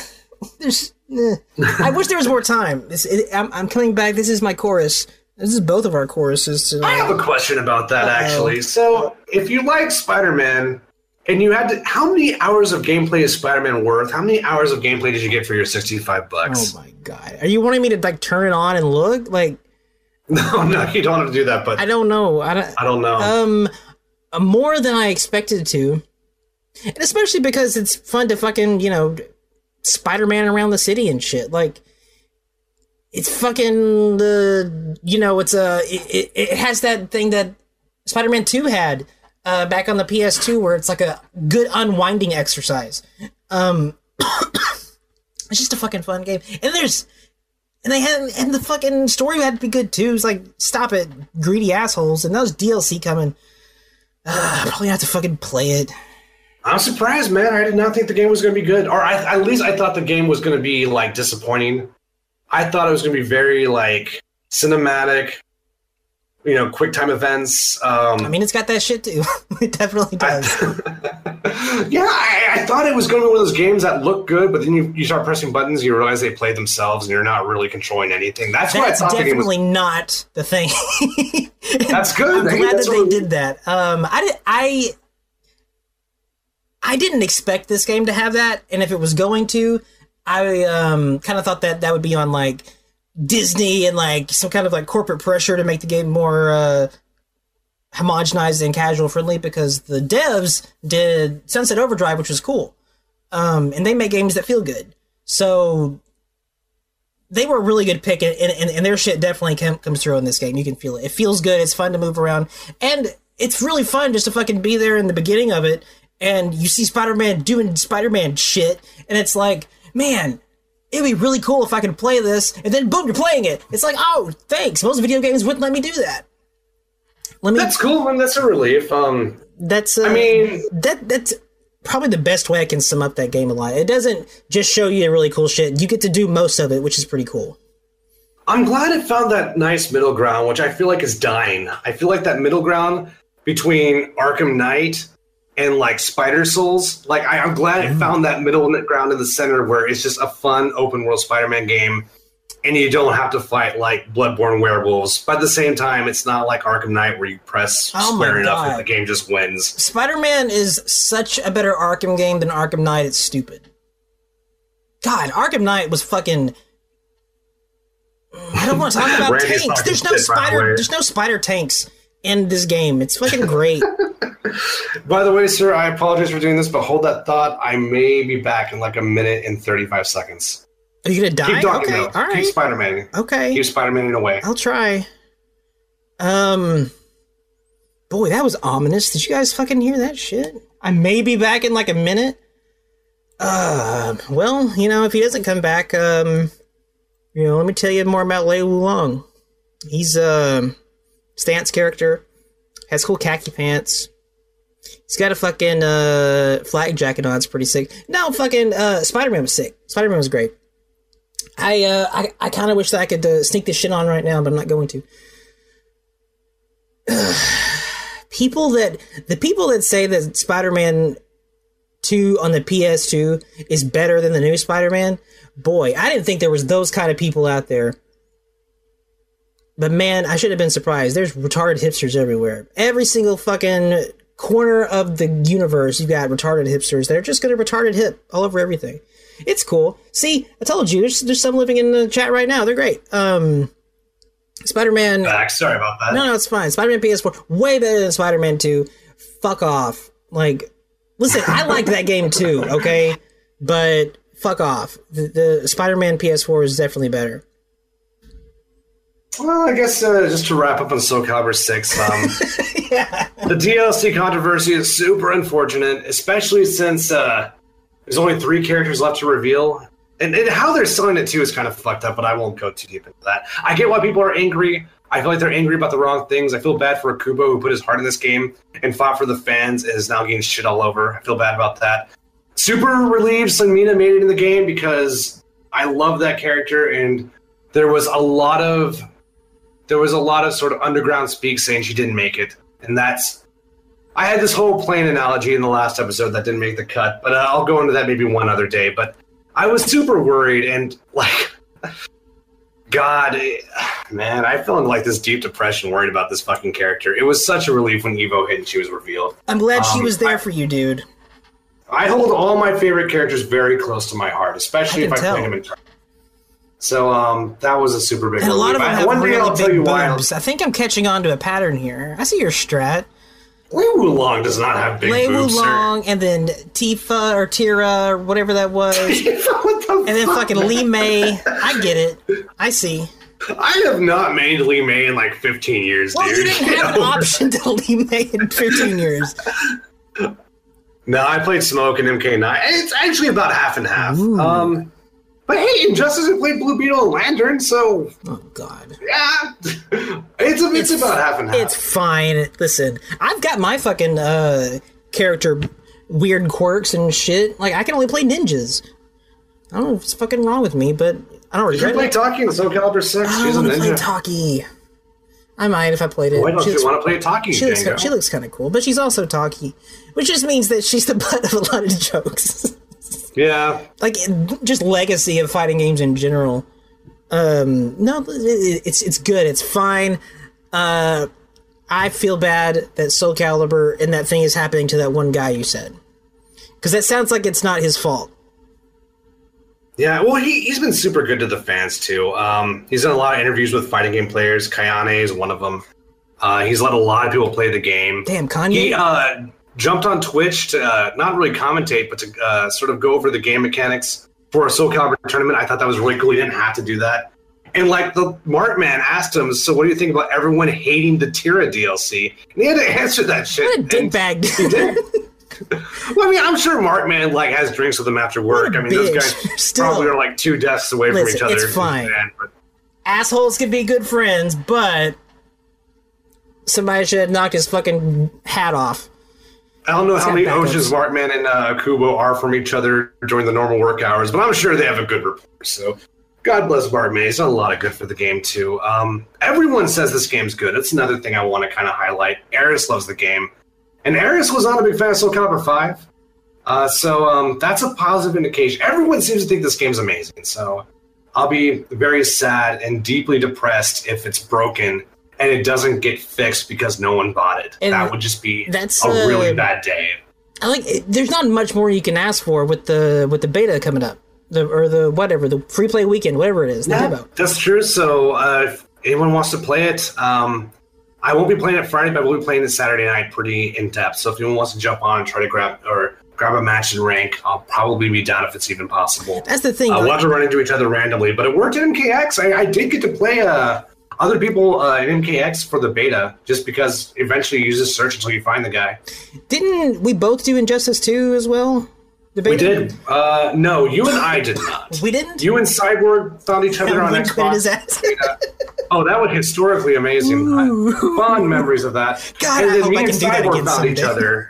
I wish there was more time. I'm coming back. This is my chorus. This is both of our choruses tonight. I have a question about that, actually. So, if you like Spider-Man, and you had to... How many hours of gameplay is Spider-Man worth? How many hours of gameplay did you get for your $65? Oh my God. Are you wanting me to, like, turn it on and look? Like... No, you don't have to do that, but... I don't know. I don't know. More than I expected to. And especially because it's fun to fucking, you know, Spider-Man around the city and shit. Like... It's fucking you know, it has that thing that Spider-Man 2 had back on the PS2 where it's like a good unwinding exercise. It's just a fucking fun game. And the fucking story had to be good too. It's like, stop it, greedy assholes. And those DLC coming. Probably have to fucking play it. I'm surprised, man. I did not think the game was going to be good. Or at least I thought the game was going to be, like, disappointing. I thought it was going to be very, like, cinematic, you know, quick time events. I mean, it's got that shit, too. It definitely does. Yeah, I thought it was going to be one of those games that look good, but then you start pressing buttons, you realize they play themselves, and you're not really controlling anything. That's what I thought the game was. Definitely not the thing. That's good. I'm glad that they did that. I didn't expect this game to have that, and if it was going to... I kind of thought that would be on, like, Disney and, like, some kind of, like, corporate pressure to make the game more homogenized and casual friendly, because the devs did Sunset Overdrive, which was cool. And they make games that feel good. So they were a really good pick, and their shit definitely comes through in this game. You can feel it. It feels good. It's fun to move around. And it's really fun just to fucking be there in the beginning of it, and you see Spider-Man doing Spider-Man shit, and it's like... Man, it'd be really cool if I could play this, and then boom, you're playing it. It's like, oh, thanks. Most video games wouldn't let me do that. That's cool, and that's a relief. That's probably the best way I can sum up that game a lot. It doesn't just show you really cool shit. You get to do most of it, which is pretty cool. I'm glad it found that nice middle ground, which I feel like is dying. I feel like that middle ground between Arkham Knight and, like, Spider Souls, like, I'm glad it found that middle ground in the center where it's just a fun open-world Spider-Man game, and you don't have to fight, like, Bloodborne werewolves. But at the same time, it's not like Arkham Knight where you press square enough and the game just wins. Spider-Man is such a better Arkham game than Arkham Knight. It's stupid. God, Arkham Knight was fucking... I don't want to talk about tanks. There's no spider tanks in this game. It's fucking great. By the way, sir, I apologize for doing this, but hold that thought. I may be back in like a minute and 35 seconds. Are you gonna die? Keep talking, okay, though. All right. Keep Spider-Man. Okay. Keep Spider-Man away. I'll try. Boy, that was ominous. Did you guys fucking hear that shit? I may be back in like a minute. Well, you know, if he doesn't come back, let me tell you more about Lei Wulong. He's a stance character, has cool khaki pants. He's got a fucking flag jacket on. It's pretty sick. No, fucking Spider-Man was sick. Spider-Man was great. I kind of wish that I could sneak this shit on right now, but I'm not going to. The people that say that Spider-Man 2 on the PS2 is better than the new Spider-Man, boy, I didn't think there was those kind of people out there. But man, I should have been surprised. There's retarded hipsters everywhere. Every single fucking corner of the universe, you've got retarded hipsters. They're just gonna retarded hip all over everything. It's cool. See, I told you, there's some living in the chat right now. They're great. Spider-Man... Sorry about that. No, it's fine. Spider-Man PS4, way better than Spider-Man 2. Fuck off. Like, listen, I like that game too, okay? But fuck off. The Spider-Man PS4 is definitely better. Well, I guess just to wrap up on Soul Calibur 6, Yeah. the DLC controversy is super unfortunate, especially since there's only 3 characters left to reveal. And how they're selling it too is kind of fucked up, but I won't go too deep into that. I get why people are angry. I feel like they're angry about the wrong things. I feel bad for Akubo, who put his heart in this game and fought for the fans and is now getting shit all over. I feel bad about that. Super relieved Sunmina made it in the game because I love that character, and there was a lot of sort of underground speak saying she didn't make it, and that's... I had this whole plane analogy in the last episode that didn't make the cut, but I'll go into that maybe one other day. But I was super worried, and like, God, man, I fell into like this deep depression worried about this fucking character. It was such a relief when Evo hit and she was revealed. I'm glad she was there for you, dude. I hold all my favorite characters very close to my heart, especially if I play them in turn. So that was a super big and relief. A lot of them have one day really I'll tell big you why. boobs. I think I'm catching on to a pattern here. I see your strat. Lei Wulong does not have big Lei boobs, Wulong, and then Tifa or Tira or whatever that was. And then fucking Lee May. I get it. I see. I have not made Lee May in like 15 years, well, dude. You didn't have an option to Lee May in 15 years. No, I played Smoke and MK9. It's actually about half and half. Ooh. But hey, Injustice had played Blue Beetle and Lantern, so... Oh, God. Yeah. It's about half and half. It's fine. Listen, I've got my fucking character weird quirks and shit. Like, I can only play ninjas. I don't know what's fucking wrong with me, but I don't regret Did you play it. Taki in Soul Calibur 6? I She's a don't want to play ninja. Taki. I might if I played it. Why don't you want to play Taki, Django? She looks kind of cool, but she's also Taki, which just means that she's the butt of a lot of jokes. Yeah. Like, just legacy of fighting games in general. No, it's good. It's fine. I feel bad that Soul Calibur and that thing is happening to that one guy you said. Because that sounds like it's not his fault. Yeah, well, he's been super good to the fans, too. He's done a lot of interviews with fighting game players. Kayane is one of them. He's let a lot of people play the game. Damn, Kanye. He jumped on Twitch to not really commentate, but to sort of go over the game mechanics for a Soul Calibur tournament. I thought that was really cool. He didn't have to do that. And like the Markman asked him, so what do you think about everyone hating the Tira DLC? And he had to answer that shit. What a dickbag. He did. Well, I mean, I'm sure Markman like has drinks with him after work. I mean, those guys probably are like 2 desks away from each other. It's fine. But Assholes can be good friends, but somebody should have knocked his fucking hat off. I don't know how many backups. oceans Markman and Kubo are from each other during the normal work hours, but I'm sure they have a good rapport. So, God bless Markman. He's done a lot of good for the game, too. Everyone says this game's good. That's another thing I want to kind of highlight. Eris loves the game. And Eris was not a big fan of Soul Calibur 5. So that's a positive indication. Everyone seems to think this game's amazing. So I'll be very sad and deeply depressed if it's broken and it doesn't get fixed because no one bought it. And that would just be that's a really bad day. I like. There's not much more you can ask for with the beta coming up, the free play weekend, whatever it is. Yeah, that's true. So if anyone wants to play it, I won't be playing it Friday, but I will be playing it Saturday night pretty in depth. So if anyone wants to jump on and try to grab a match and rank, I'll probably be down if it's even possible. That's the thing. We'll have to run into each other randomly, but it worked in MKX. I did get to play other people in MKX for the beta, just because eventually you just search until you find the guy. Didn't we both do Injustice 2 as well? The beta? We did. No, you and I did not. We didn't? You and Cyborg found each other on Link bit his Xbox. ass. Oh, that was historically amazing. Fond memories of that. God, and I then hope me I and can do that Cyborg again found someday. each other.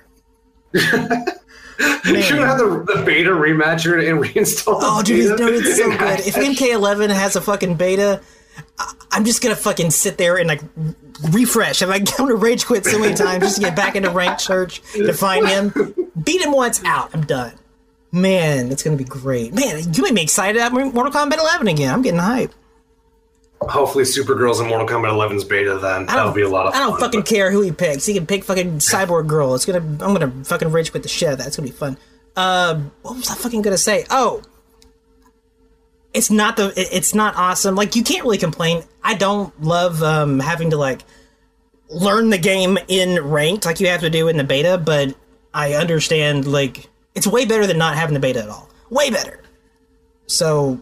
You should have the beta rematcher and reinstall. Oh, the dude, beta. no, it's so good. If MK11 has a fucking beta, I'm just gonna fucking sit there and like refresh. If I go to rage quit so many times just to get back into ranked search to find him, beat him once, out, I'm done. Man, it's gonna be great. Man, you made me excited about Mortal Kombat 11 again. I'm getting hype. Hopefully, Supergirl's in Mortal Kombat 11's beta. Then that'll be a lot of fun. I don't fucking care who he picks. He can pick fucking Cyborg Girl. I'm gonna fucking rage with the shit out of that. It's gonna be fun. What was I fucking gonna say? Oh, it's not awesome. Like, you can't really complain. I don't love having to like learn the game in ranked like you have to do in the beta, but I understand, like, it's way better than not having the beta at all. Way better. So,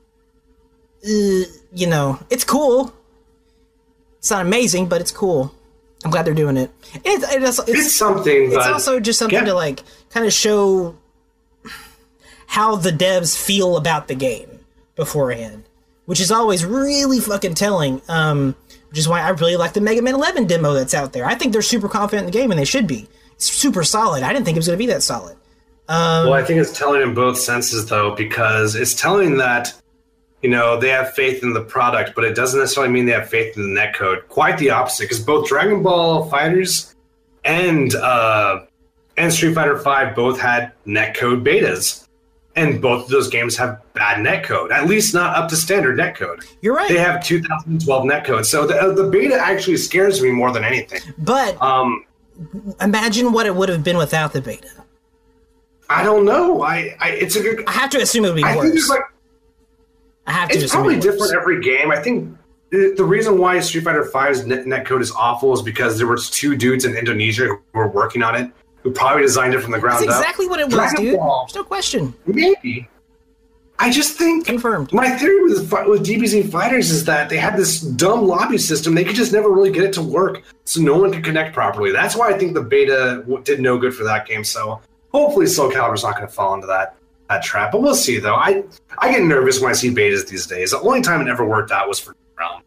you know, it's cool. It's not amazing, but it's cool. I'm glad they're doing it. It's something. It's also just something to, like, kind of show how the devs feel about the game beforehand, which is always really fucking telling. Which is why I really like the Mega Man 11 demo that's out there. I think they're super confident in the game, and they should be. It's super solid. I didn't think it was going to be that solid. Well, I think it's telling in both senses, though, because it's telling that, you know, they have faith in the product, but it doesn't necessarily mean they have faith in the netcode. Quite the opposite, because both Dragon Ball FighterZ and Street Fighter V both had netcode betas. And both of those games have bad netcode, at least not up to standard netcode. You're right. They have 2012 netcode. So the beta actually scares me more than anything. But imagine what it would have been without the beta. I don't know. It's a good. I have to assume it would be worse. It's probably different every game. I think the reason why Street Fighter V's netcode is awful is because there were 2 dudes in Indonesia who were working on it, who probably designed it from the ground up. That's exactly what it was, dude. There's no question. Maybe. I just think... Confirmed. My theory with DBZ Fighters is that they had this dumb lobby system. They could just never really get it to work, so no one could connect properly. That's why I think the beta did no good for that game, so hopefully Soul Calibur's not going to fall into that trap. But we'll see, though. I get nervous when I see betas these days. The only time it ever worked out was for Realm.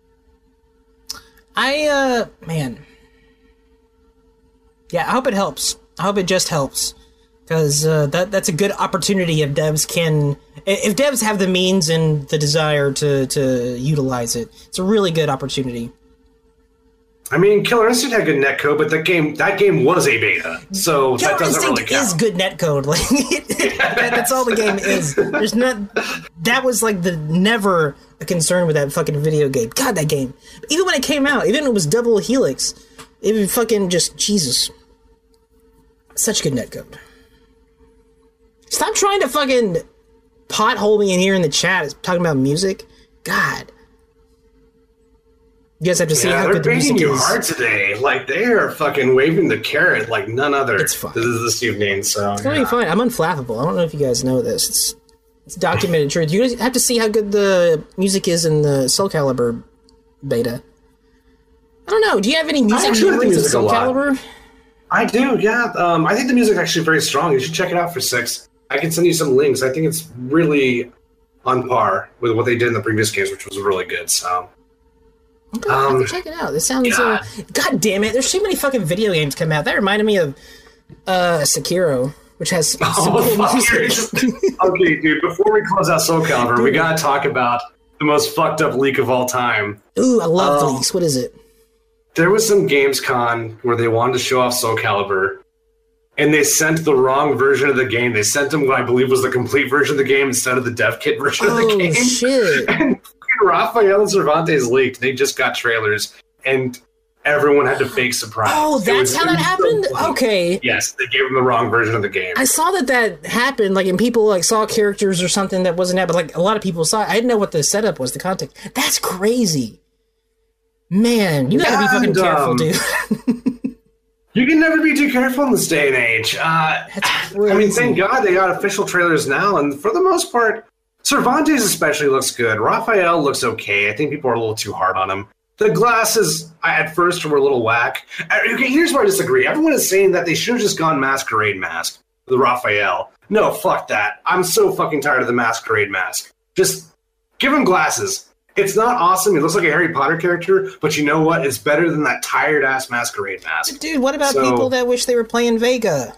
Man. Yeah, I hope it helps. I hope it just helps, because that's a good opportunity if devs have the means and the desire to utilize it. It's a really good opportunity. I mean, Killer Instinct had good netcode, but that game was a beta, so Killer that doesn't Instinct really count. is good netcode. Like, that's all the game is. There's not. That was like never a concern with that fucking video game. God, that game. Even when it came out, even when it was Double Helix, it was fucking just Jesus. Such good netcode. Stop trying to fucking pothole me in here in the chat talking about music. God. You guys have to see how good the music is. They're baiting you hard today. Like, they are fucking waving the carrot like none other. It's fine. This evening, so... It's gonna be fine. I'm unflappable. I don't know if you guys know this. It's documented truth. You guys have to see how good the music is in the Soul Calibur beta. I don't know. Do you have any music memories of Soul Calibur? I do, yeah. I think the music's actually very strong. You should check it out for 6. I can send you some links. I think it's really on par with what they did in the previous games, which was really good, so... Okay, I have to check it out. This sounds... God damn it, there's too many fucking video games come out. That reminded me of Sekiro, which has some cool music. Okay, dude, before we close out Soul Calibur, we gotta talk about the most fucked up leak of all time. Ooh, I love the leaks. What is it? There was some Gamescom where they wanted to show off Soul Calibur, and they sent the wrong version of the game. They sent them what I believe was the complete version of the game instead of the dev kit version of the game. Oh, shit. And Raphael and Cervantes leaked. They just got trailers, and everyone had to fake surprise. Oh, that's how that happened? Okay. Yes, they gave them the wrong version of the game. I saw that happened, like, and people, like, saw characters or something that wasn't that, but, like, a lot of people saw it. I didn't know what the setup was, the context. That's crazy. Man, you gotta be fucking careful, dude. You can never be too careful in this day and age. I mean, thank God they got official trailers now, and for the most part, Cervantes especially looks good. Raphael looks okay. I think people are a little too hard on him. The glasses, at first, were a little whack. Okay, here's where I disagree. Everyone is saying that they should have just gone Masquerade Mask with Raphael. No, fuck that. I'm so fucking tired of the Masquerade Mask. Just give him glasses. It's not awesome. He looks like a Harry Potter character, but you know what? It's better than that tired-ass Masquerade Mask. Dude, what about people that wish they were playing Vega?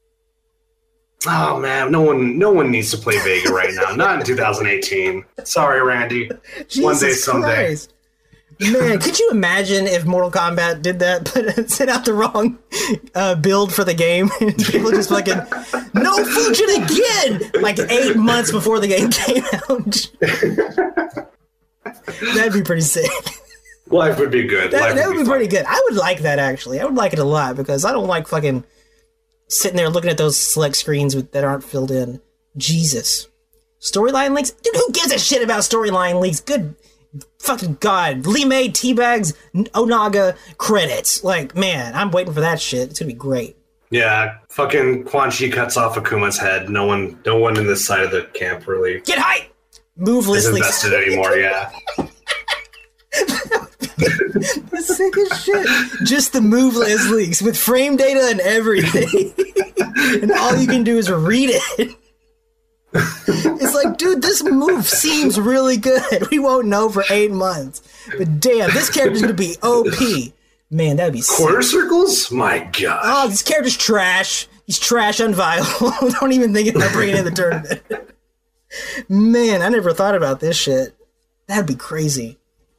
Oh, man, no one needs to play Vega right now. Not in 2018. Sorry, Randy. Jesus One day, someday. Christ. Man, could you imagine if Mortal Kombat did that, but sent out the wrong build for the game? And people just fucking, no Fujin again! Like 8 months before the game came out. That'd be pretty sick. Life would be good. That would be pretty good. I would like that, actually. I would like it a lot, because I don't like fucking sitting there looking at those select screens that aren't filled in. Jesus. Storyline leaks? Dude, who gives a shit about storyline leaks? Good fucking God. Lee May, Teabags, Onaga, credits. Like, man, I'm waiting for that shit. It's gonna be great. Yeah, fucking Quan Chi cuts off Akuma's head. No one in this side of the camp really get hype! Moveless is invested anymore, yeah. The sickest shit. Just the moveless leaks with frame data and everything. And all you can do is read it. It's like, dude, this move seems really good. We won't know for 8 months. But damn, this character's gonna be OP. Man, that'd be quarter sick. Circles? My God. Oh, this character's trash. He's trash, unviable. Don't even think about bringing it in the tournament. Man, I never thought about this shit. That'd be crazy.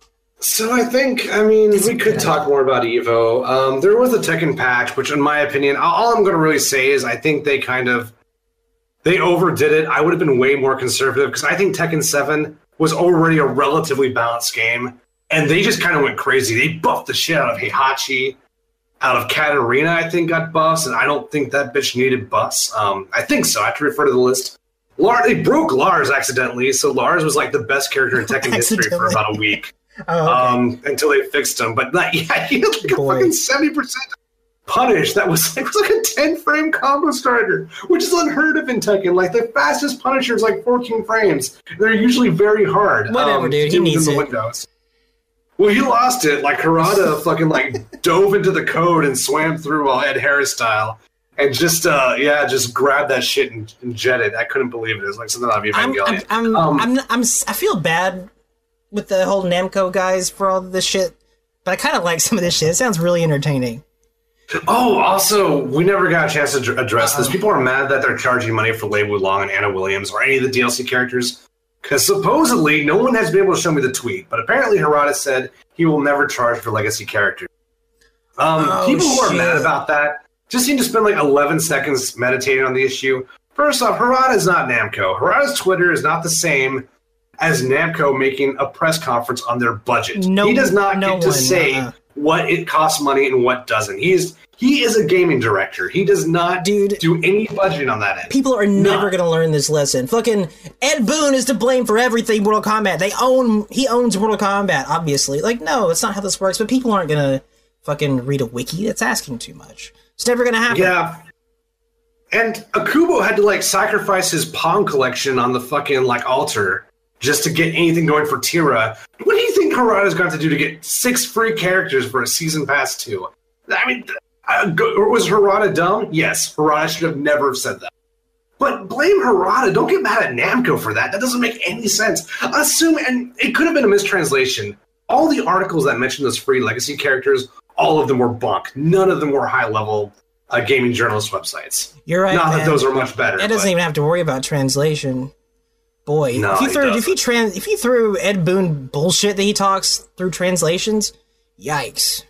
So we could talk more about Evo. There was a Tekken patch, which in my opinion, all I'm going to really say is I think they overdid it. I would have been way more conservative, because I think Tekken 7 was already a relatively balanced game. And they just kind of went crazy. They buffed the shit out of Heihachi, out of Katarina, I think, got buffs, and I don't think that bitch needed buffs. I think so. I have to refer to the list. They broke Lars accidentally, so Lars was like the best character in Tekken history for about a week. Oh, okay. Until they fixed him. But he had like a fucking 70% punish that was like a 10-frame combo starter, which is unheard of in Tekken. Like, the fastest punisher is like 14 frames. They're usually very hard. Whatever, dude. He needs it. Windows. Well, he lost it. Like, Harada fucking dove into the code and swam through while Ed Harris style, and just grabbed that shit and jetted. I couldn't believe it. It was like something out of Evangelion. I feel bad with the whole Namco guys for all this shit, but I kind of like some of this shit. It sounds really entertaining. Oh, also, we never got a chance to address this. People are mad that they're charging money for Lei Wulong and Anna Williams or any of the DLC characters. Because supposedly, no one has been able to show me the tweet, but apparently Harada said he will never charge for legacy characters. People who are mad about that just seem to spend 11 seconds meditating on the issue. First off, Harada is not Namco. Harada's Twitter is not the same as Namco making a press conference on their budget. He does not get to say what it costs money and what doesn't. He is a gaming director. He does not do any budgeting on that end. People are never going to learn this lesson. Fucking Ed Boon is to blame for everything Mortal Kombat. He owns Mortal Kombat, obviously. No, that's not how this works. But people aren't going to fucking read a wiki. That's asking too much. It's never going to happen. Yeah. And Akubo had to sacrifice his Pong collection on the fucking altar just to get anything going for Tira. What do you think Harada's got to do to get 6 free characters for a season pass 2? I mean, was Harada dumb? Yes, Harada should have never said that. But blame Harada. Don't get mad at Namco for that. That doesn't make any sense. And it could have been a mistranslation. All the articles that mentioned those free legacy characters, all of them were bunk. None of them were high-level gaming journalist websites. You're right, Not man. that those are much better. It doesn't even have to worry about translation. Boy, no, if you threw Ed Boon bullshit that he talks through translations, yikes.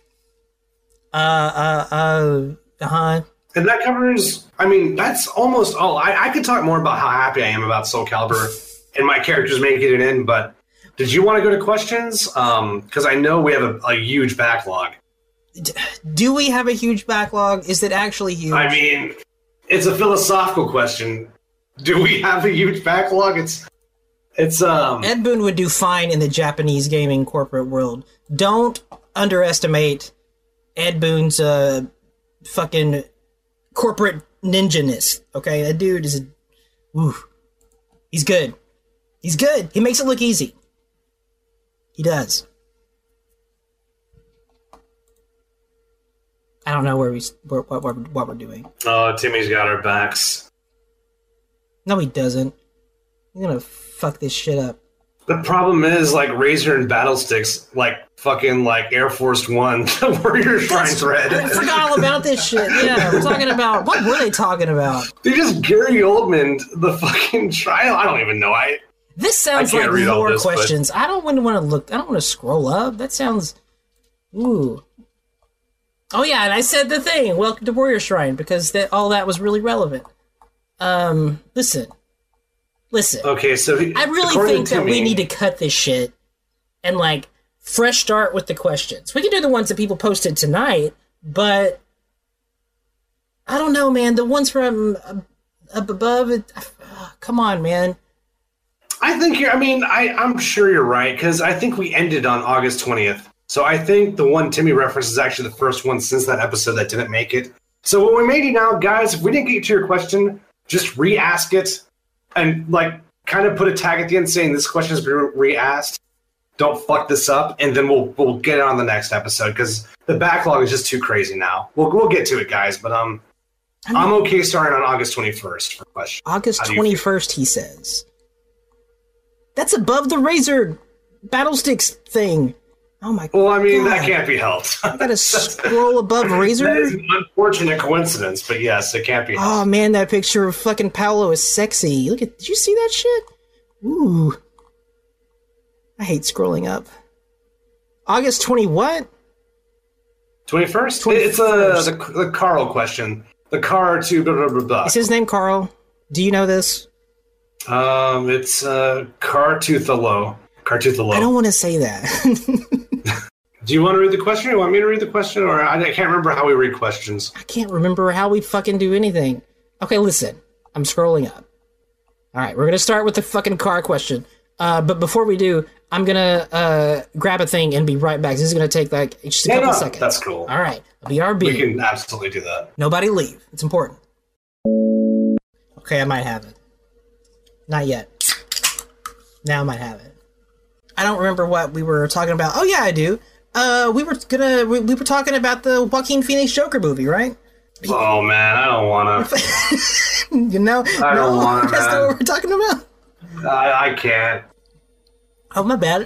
And that covers, that's almost all. I could talk more about how happy I am about Soul Calibur and my characters making it in, but did you want to go to questions? Because I know we have a huge backlog. Do we have a huge backlog? Is it actually huge? It's a philosophical question. Do we have a huge backlog? It's Ed Boon would do fine in the Japanese gaming corporate world. Don't underestimate Ed Boon's fucking corporate ninja-ness. Okay, that dude is he's good. He's good. He makes it look easy. He does. I don't know what we're doing. Oh, Timmy's got our backs. No, he doesn't. He's gonna fuck this shit up. The problem is, Razor and Battlesticks, fucking Air Force One, the Warrior Shrine thread. I forgot all about this shit. Yeah, we're talking about... What were they talking about? They just Gary Oldman the fucking trial. I don't even know. This sounds like more questions. I don't want to look... I don't want to scroll up. That sounds... Ooh. Oh, yeah, and I said the thing. Welcome to Warrior Shrine, because all that was really relevant. Listen. Okay, so I really think that we need to cut this shit and like fresh start with the questions. We can do the ones that people posted tonight, but I don't know, man. The ones from up above, come on, man. I think I'm sure you're right, because I think we ended on August 20th. So I think the one Timmy referenced is actually the first one since that episode that didn't make it. So what we may do now, guys, if we didn't get to your question, just re-ask it and like kind of put a tag at the end saying this question has been re-asked. Don't fuck this up, and then we'll get it on the next episode, because the backlog is just too crazy now. We'll get to it, guys, but I'm okay starting on August 21st for questions. August 21st, he says. That's above the Razor battle sticks thing. Oh my god. Well, I mean, that can't be helped. I gotta scroll above Razor? That is an unfortunate coincidence, but yes, it can't be helped. Oh man, that picture of fucking Paolo is sexy. Did you see that shit? Ooh. I hate scrolling up. August 20 what? 21st? It's the Carl question. The car to blah, blah, blah, blah. Is his name Carl? Do you know this? It's Cartuthalo. I don't want to say that. Do you want to read the question, or you want me to read the question? Or I can't remember how we read questions. I can't remember how we fucking do anything. Okay, listen. I'm scrolling up. Alright, we're gonna start with the fucking car question. But before we do, I'm gonna grab a thing and be right back. This is gonna take like just a couple seconds. That's cool. Alright, BRB. We can absolutely do that. Nobody leave. It's important. Okay, I might have it. Not yet. Now I might have it. I don't remember what we were talking about. Oh yeah, I do. We were talking about the Joaquin Phoenix Joker movie, right? Oh man, I don't wanna. You know, I don't wanna. That's not what we're talking about. I can't. Oh my bad.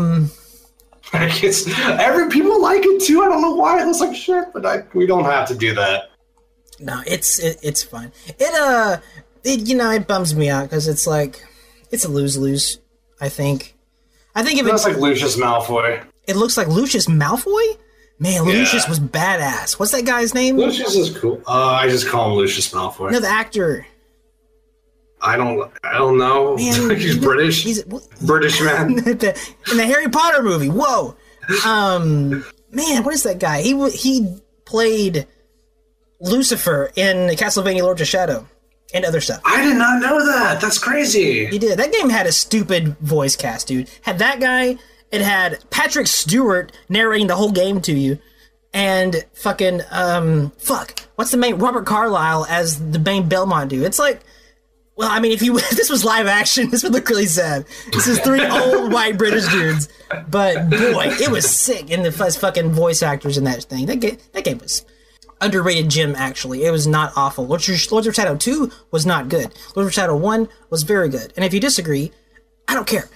People like it too. I don't know why it looks like shit, but we don't have to do that. No, it's fine. It bums me out because it's like it's a lose-lose. I think if it looks like Lucius Malfoy. It looks like Lucius Malfoy? Man, Lucius was badass. What's that guy's name? Lucius is cool. I just call him Lucius Malfoy. No, the actor. I don't know. Man, he's British. He's British man. In the Harry Potter movie. Whoa. Man, what is that guy? He played Lucifer in Castlevania Lords of Shadow and other stuff. I did not know that. That's crazy. He did. That game had a stupid voice cast, dude. Had that guy. It had Patrick Stewart narrating the whole game to you, and fucking what's the main Robert Carlyle as the main Belmont dude? It's like, well, I mean, if this was live action, this would look really sad. This is three old white British dudes, but boy, it was sick. And the fucking voice actors in that thing. That game was underrated gem. Actually, it was not awful. Lords of Shadow 2 was not good. Lords of Shadow 1 was very good. And if you disagree, I don't care.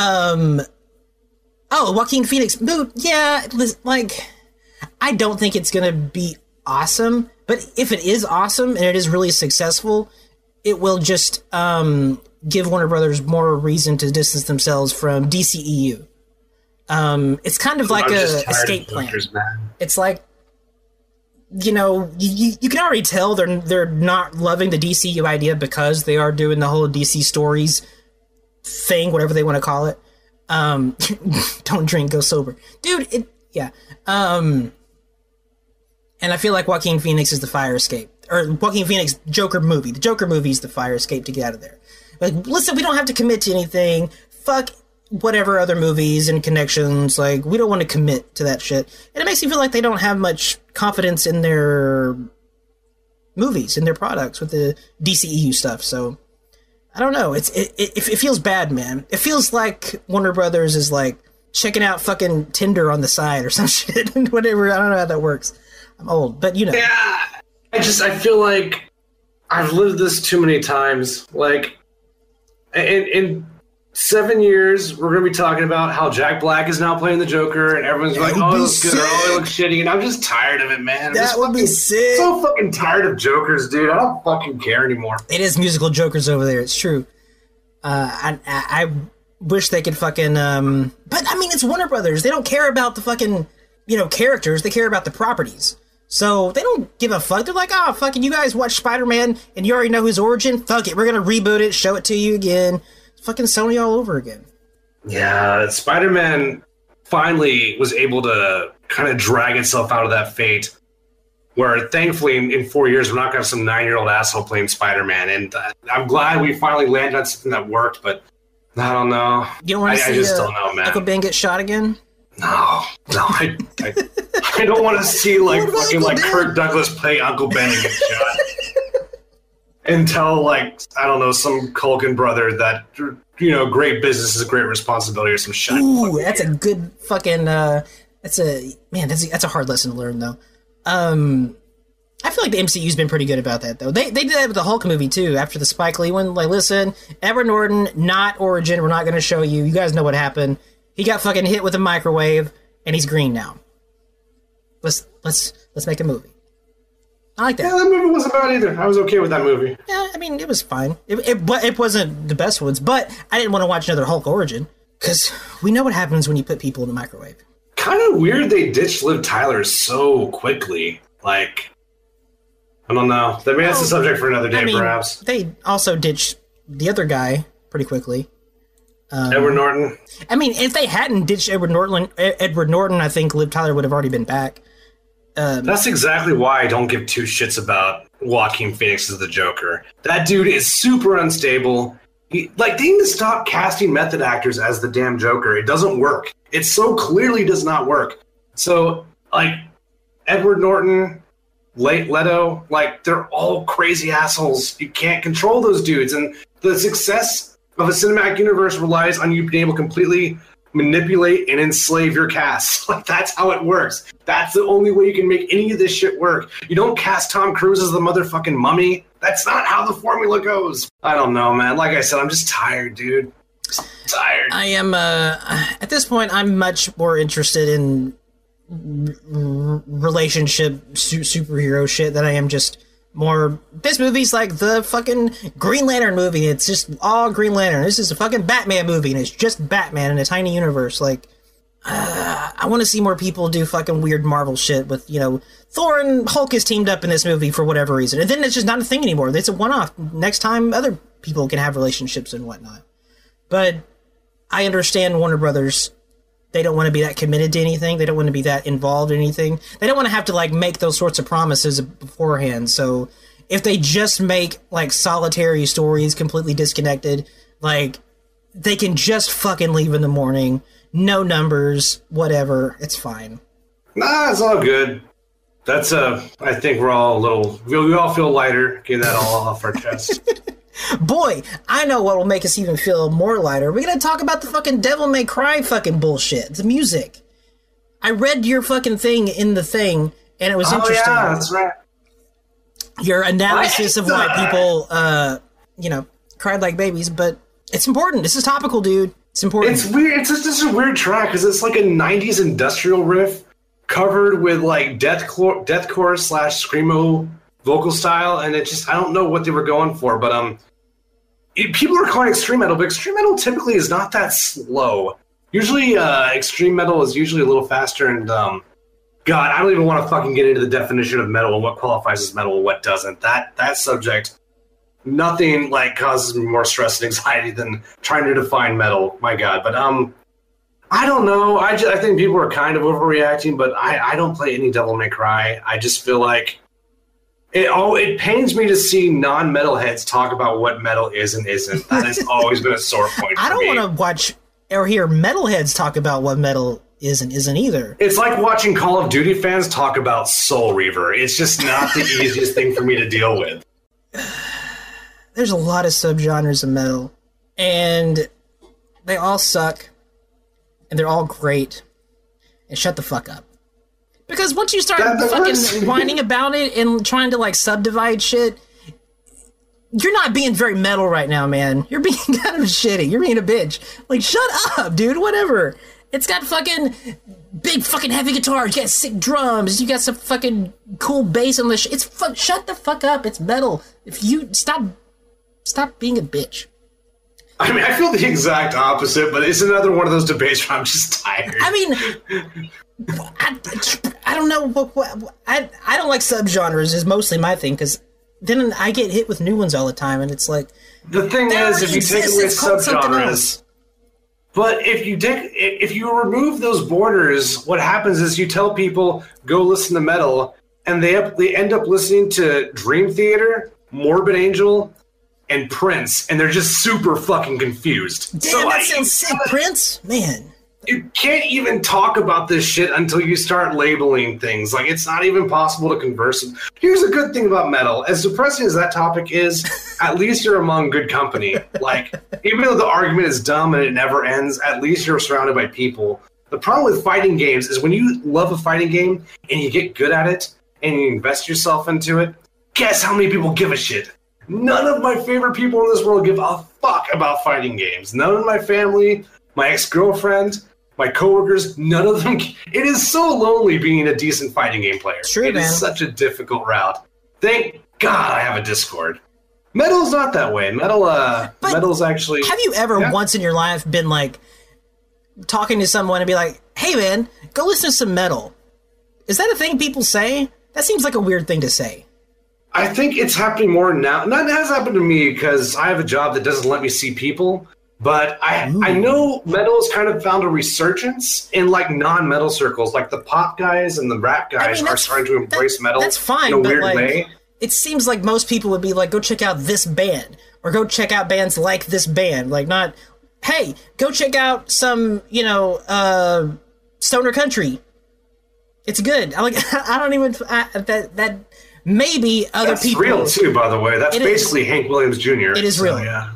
Joaquin Phoenix, yeah, like, I don't think it's gonna be awesome, but if it is awesome and it is really successful, it will just give Warner Brothers more reason to distance themselves from DCEU. It's kind of like a escape plan. It's like, you can already tell they're not loving the DCU idea because they are doing the whole DC Stories thing, whatever they want to call it. Don't drink, go sober. Dude, and I feel like Joaquin Phoenix is the fire escape. Or Joaquin Phoenix Joker movie. The Joker movie is the fire escape to get out of there. Like, listen, we don't have to commit to anything. Fuck whatever other movies and connections. Like, we don't want to commit to that shit. And it makes me feel like they don't have much confidence in their movies, in their products with the DCEU stuff, so I don't know. It feels bad, man. It feels like Warner Brothers is like checking out fucking Tinder on the side or some shit. Whatever. I don't know how that works. I'm old, but you know. Yeah. I feel like I've lived this too many times. Like, in 7 years, we're going to be talking about how Jack Black is now playing the Joker, and everyone's like, oh, it looks good, or oh, it looks shitty, and I'm just tired of it, man. That would be sick. I'm so fucking tired of Jokers, dude. I don't fucking care anymore. It is musical Jokers over there. It's true. I wish they could fucking, but I mean, it's Warner Brothers. They don't care about the fucking, characters. They care about the properties. So they don't give a fuck. They're like, oh, fucking, you guys watch Spider-Man and you already know his origin? Fuck it. We're going to reboot it, show it to you again. Fucking Sony all over again. Yeah, Spider-Man finally was able to kind of drag itself out of that fate. Where thankfully in 4 years we're not going to have some 9-year-old asshole playing Spider-Man, and I'm glad we finally landed on something that worked. But I don't know. You don't want to see I just don't know, man. Uncle Ben get shot again? No, I don't want to see like fucking like Kirk Douglas play Uncle Ben and get shot. And tell like I don't know some Culkin brother that great business is a great responsibility or some shit. Ooh, that's a good fucking. That's a hard lesson to learn though. I feel like the MCU's been pretty good about that though. They did that with the Hulk movie too. After the Spike Lee one, like listen, Edward Norton, not origin. We're not going to show you. You guys know what happened. He got fucking hit with a microwave and he's green now. Let's make a movie. I like that. Yeah, that movie wasn't bad either. I was okay with that movie. Yeah, I mean, it was fine. It wasn't the best ones, but I didn't want to watch another Hulk origin because we know what happens when you put people in the microwave. Kind of weird they ditched Liv Tyler so quickly. Like, I don't know. That's a subject for another day, perhaps. They also ditched the other guy pretty quickly. Edward Norton. I mean, if they hadn't ditched Edward Norton, I think Liv Tyler would have already been back. That's exactly why I don't give two shits about Joaquin Phoenix as the Joker. That dude is super unstable. They need to stop casting method actors as the damn Joker. It doesn't work. It so clearly does not work. So, like, Edward Norton, Leto, like, they're all crazy assholes. You can't control those dudes. And the success of a cinematic universe relies on you being able to completely manipulate and enslave your cast. Like, that's how it works. That's the only way you can make any of this shit work. You don't cast Tom Cruise as the motherfucking mummy. That's not how the formula goes. I don't know, man. Like I said, I'm just tired, dude. Just tired. I am, at this point, I'm much more interested in relationship superhero shit than I am just more. This movie's like the fucking Green Lantern movie. It's just all Green Lantern. This is a fucking Batman movie, and it's just Batman in a tiny universe. Like, I want to see more people do fucking weird Marvel shit with, Thor and Hulk is teamed up in this movie for whatever reason. And then it's just not a thing anymore. It's a one-off. Next time, other people can have relationships and whatnot. But I understand Warner Brothers. They don't want to be that committed to anything. They don't want to be that involved in anything. They don't want to have to, like, make those sorts of promises beforehand. So if they just make, like, solitary stories completely disconnected, like, they can just fucking leave in the morning. No numbers, whatever. It's fine. Nah, it's all good. That's, I think we're all we all feel lighter. Get that all off our chest. Boy, I know what will make us even feel more lighter. We're gonna talk about the fucking Devil May Cry fucking bullshit. The music. I read your fucking thing in the thing, and it was interesting. Yeah, that's right. Your analysis of why people, cried like babies, but it's important. This is topical, dude. It's important. It's weird. It's just a weird track because it's like a 90s industrial riff covered with like deathcore / screamo vocal style, and it just I don't know what they were going for, but people are calling extreme metal, but extreme metal typically is not that slow. Usually, extreme metal is usually a little faster, and God, I don't even want to fucking get into the definition of metal and what qualifies as metal and what doesn't. That subject, nothing like causes me more stress and anxiety than trying to define metal. My God, but I don't know. I think people are kind of overreacting, but I don't play any Devil May Cry. I just feel like it pains me to see non-metalheads talk about what metal is and isn't. That has always been a sore point for me. I don't want to watch or hear metalheads talk about what metal is and isn't either. It's like watching Call of Duty fans talk about Soul Reaver. It's just not the easiest thing for me to deal with. There's a lot of subgenres of metal, and they all suck, and they're all great, and shut the fuck up. Because once you start fucking whining about it and trying to, like, subdivide shit, you're not being very metal right now, man. You're being kind of shitty. You're being a bitch. Like, shut up, dude, whatever. It's got fucking big fucking heavy guitars. You got sick drums. You got some fucking cool bass on the shut the fuck up. It's metal. If you stop being a bitch. I mean, I feel the exact opposite, but it's another one of those debates where I'm just tired. I mean, I don't know. I don't like subgenres is mostly my thing, because then I get hit with new ones all the time, and it's like... The thing is, if you take away subgenres... But if you remove those borders, what happens is you tell people go listen to metal, and they end up listening to Dream Theater, Morbid Angel, and Prince, and they're just super fucking confused. Damn, that sounds sick, Prince. Man. You can't even talk about this shit until you start labeling things. Like, it's not even possible to converse. Here's a good thing about metal. As depressing as that topic is, at least you're among good company. Like, even though the argument is dumb and it never ends, at least you're surrounded by people. The problem with fighting games is when you love a fighting game and you get good at it and you invest yourself into it, guess how many people give a shit? None of my favorite people in this world give a fuck about fighting games. None of my family, my ex-girlfriend, my coworkers, none of them. It is so lonely being a decent fighting game player. True, it man. is such a difficult route. Thank God I have a Discord. Metal's not that way. Metal's actually. Have you ever once in your life been like talking to someone and be like, "Hey, man, go listen to some metal"? Is that a thing people say? That seems like a weird thing to say. I think it's happening more now. Not has happened to me because I have a job that doesn't let me see people. But I know metal has kind of found a resurgence in like non-metal circles, like the pop guys and the rap guys are starting to embrace metal. That's fine, in a but weird like, way. It seems like most people would be like, "Go check out this band," or "Go check out bands like this band." Like, not, "Hey, go check out some, stoner country. It's good." I like. I don't even that. Maybe other That's people. Real too, by the way. That's basically Hank Williams Jr. It is real. Yeah.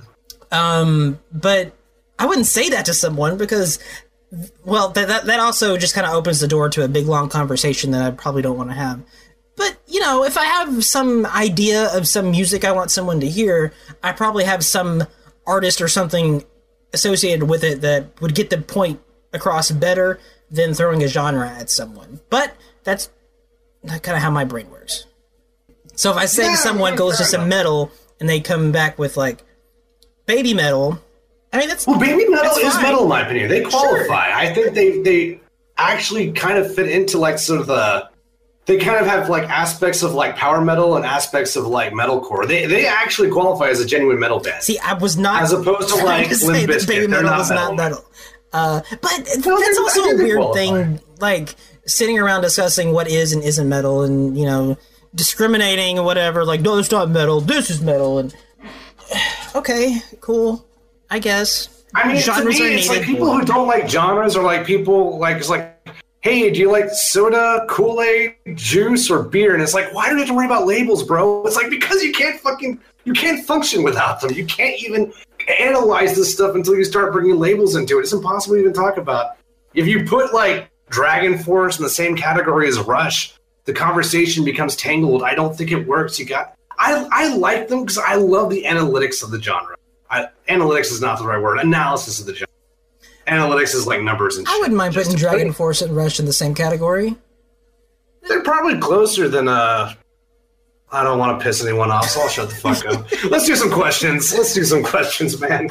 But I wouldn't say that to someone because, well, that also just kind of opens the door to a big long conversation that I probably don't want to have. But, if I have some idea of some music I want someone to hear, I probably have some artist or something associated with it that would get the point across better than throwing a genre at someone. But that's kind of how my brain works. So if I say to someone, go listen to some metal, and they come back with, like, baby metal, I mean, that's... Well, baby metal is fine. metal, in my opinion. They qualify. Sure. I think they actually kind of fit into, like, sort of the... They kind of have, like, aspects of, like, power metal and aspects of, like, metalcore. They actually qualify as a genuine metal band. See, I was not... As opposed to, like, Limp Bizkit. Baby They're metal not was metal. not metal. But that's also a weird thing, like, sitting around discussing what is and isn't metal and, discriminating or whatever, like, no, it's not metal, this is metal, and... Okay, cool. I guess. I mean, to me, it's like people who don't like genres are like people like, it's like, hey, do you like soda, Kool-Aid, juice, or beer? And it's like, why do you have to worry about labels, bro? It's like, because you can't function without them. You can't even analyze this stuff until you start bringing labels into it. It's impossible to even talk about. If you put like Dragon Force in the same category as Rush, the conversation becomes tangled. I don't think it works. I like them because I love the analytics of the genre. Analytics is not the right word. Analysis of the genre. Analytics is like numbers and shit. I wouldn't mind putting Dragon Force and Rush in the same category. They're probably closer than I don't want to piss anyone off, so I'll shut the fuck up. Let's do some questions. Man.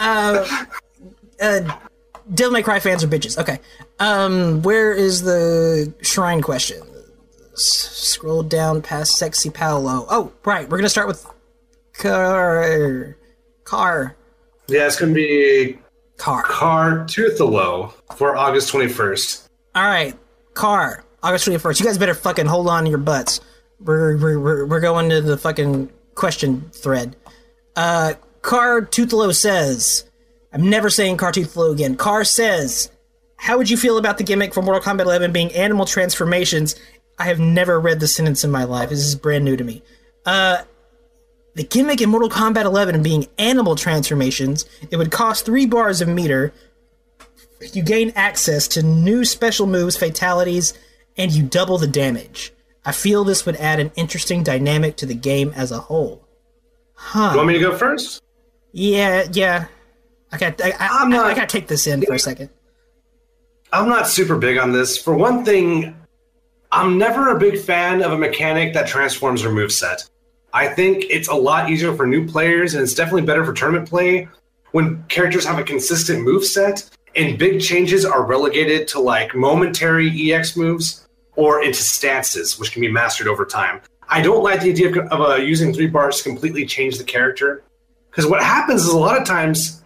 Devil May Cry fans are bitches. Okay. Where is the shrine question? Scroll down past Sexy Paolo. Oh, right. We're going to start with Car. Yeah, it's going to be Car Tuthalo for August 21st. All right. Car. August 21st. You guys better fucking hold on to your butts. We're going to the fucking question thread. Car Tuthalo says, I'm never saying Car Tuthalo again. Car says, how would you feel about the gimmick for Mortal Kombat 11 being animal transformations? I have never read the sentence in my life. This is brand new to me. The gimmick in Mortal Kombat 11 being animal transformations, it would cost 3 bars of meter. You gain access to new special moves, fatalities, and you double the damage. I feel this would add an interesting dynamic to the game as a whole. Huh. You want me to go first? Yeah. I gotta take this in for a second. I'm not super big on this. For one thing, I'm never a big fan of a mechanic that transforms your moveset. I think it's a lot easier for new players, and it's definitely better for tournament play when characters have a consistent moveset and big changes are relegated to like momentary EX moves or into stances, which can be mastered over time. I don't like the idea of using 3 bars to completely change the character, because what happens is a lot of times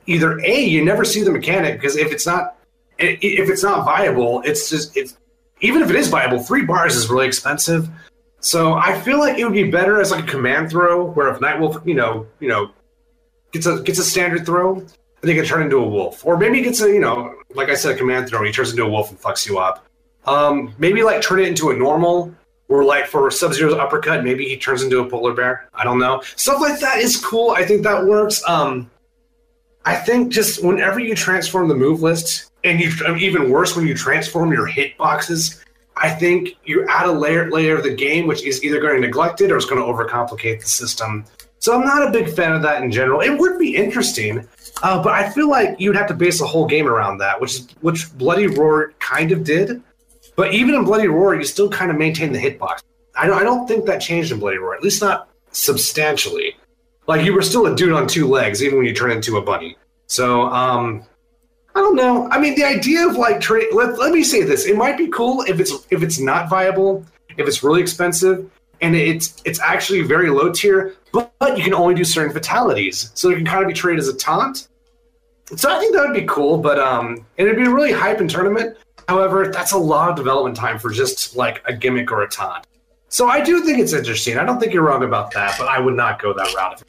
either A, you never see the mechanic, because if it's not viable, it's even if it is viable, 3 bars is really expensive. So I feel like it would be better as like a command throw, where if Nightwolf, gets a standard throw, then he can turn into a wolf. Or maybe he gets like I said, a command throw, he turns into a wolf and fucks you up. Maybe like turn it into a normal, or like for Sub-Zero's uppercut, maybe he turns into a polar bear. I don't know. Stuff like that is cool. I think that works. I think just whenever you transform the move list, and even worse, when you transform your hitboxes, I think you add a layer of the game, which is either going to neglect it or is going to overcomplicate the system. So I'm not a big fan of that in general. It would be interesting, but I feel like you'd have to base the whole game around that, which Bloody Roar kind of did. But even in Bloody Roar, you still kind of maintain the hitbox. I don't think that changed in Bloody Roar, at least not substantially. Like, you were still a dude on 2 legs, even when you turn into a bunny. So, I don't know. I mean, the idea of like let me say this: it might be cool if it's not viable, if it's really expensive, and it's actually very low tier, but you can only do certain fatalities, so it can kind of be treated as a taunt. So I think that would be cool, but and it'd be really hype in tournament. However, that's a lot of development time for just like a gimmick or a taunt. So I do think it's interesting. I don't think you're wrong about that, but I would not go that route.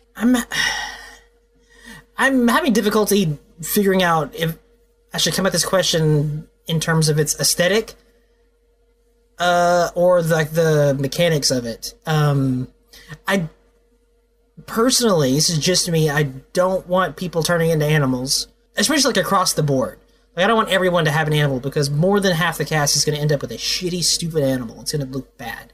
I'm having difficulty figuring out if I should come at this question in terms of its aesthetic, or like the mechanics of it. I personally, this is just me, I don't want people turning into animals, especially like across the board. Like, I don't want everyone to have an animal, because more than half the cast is going to end up with a shitty, stupid animal. It's going to look bad.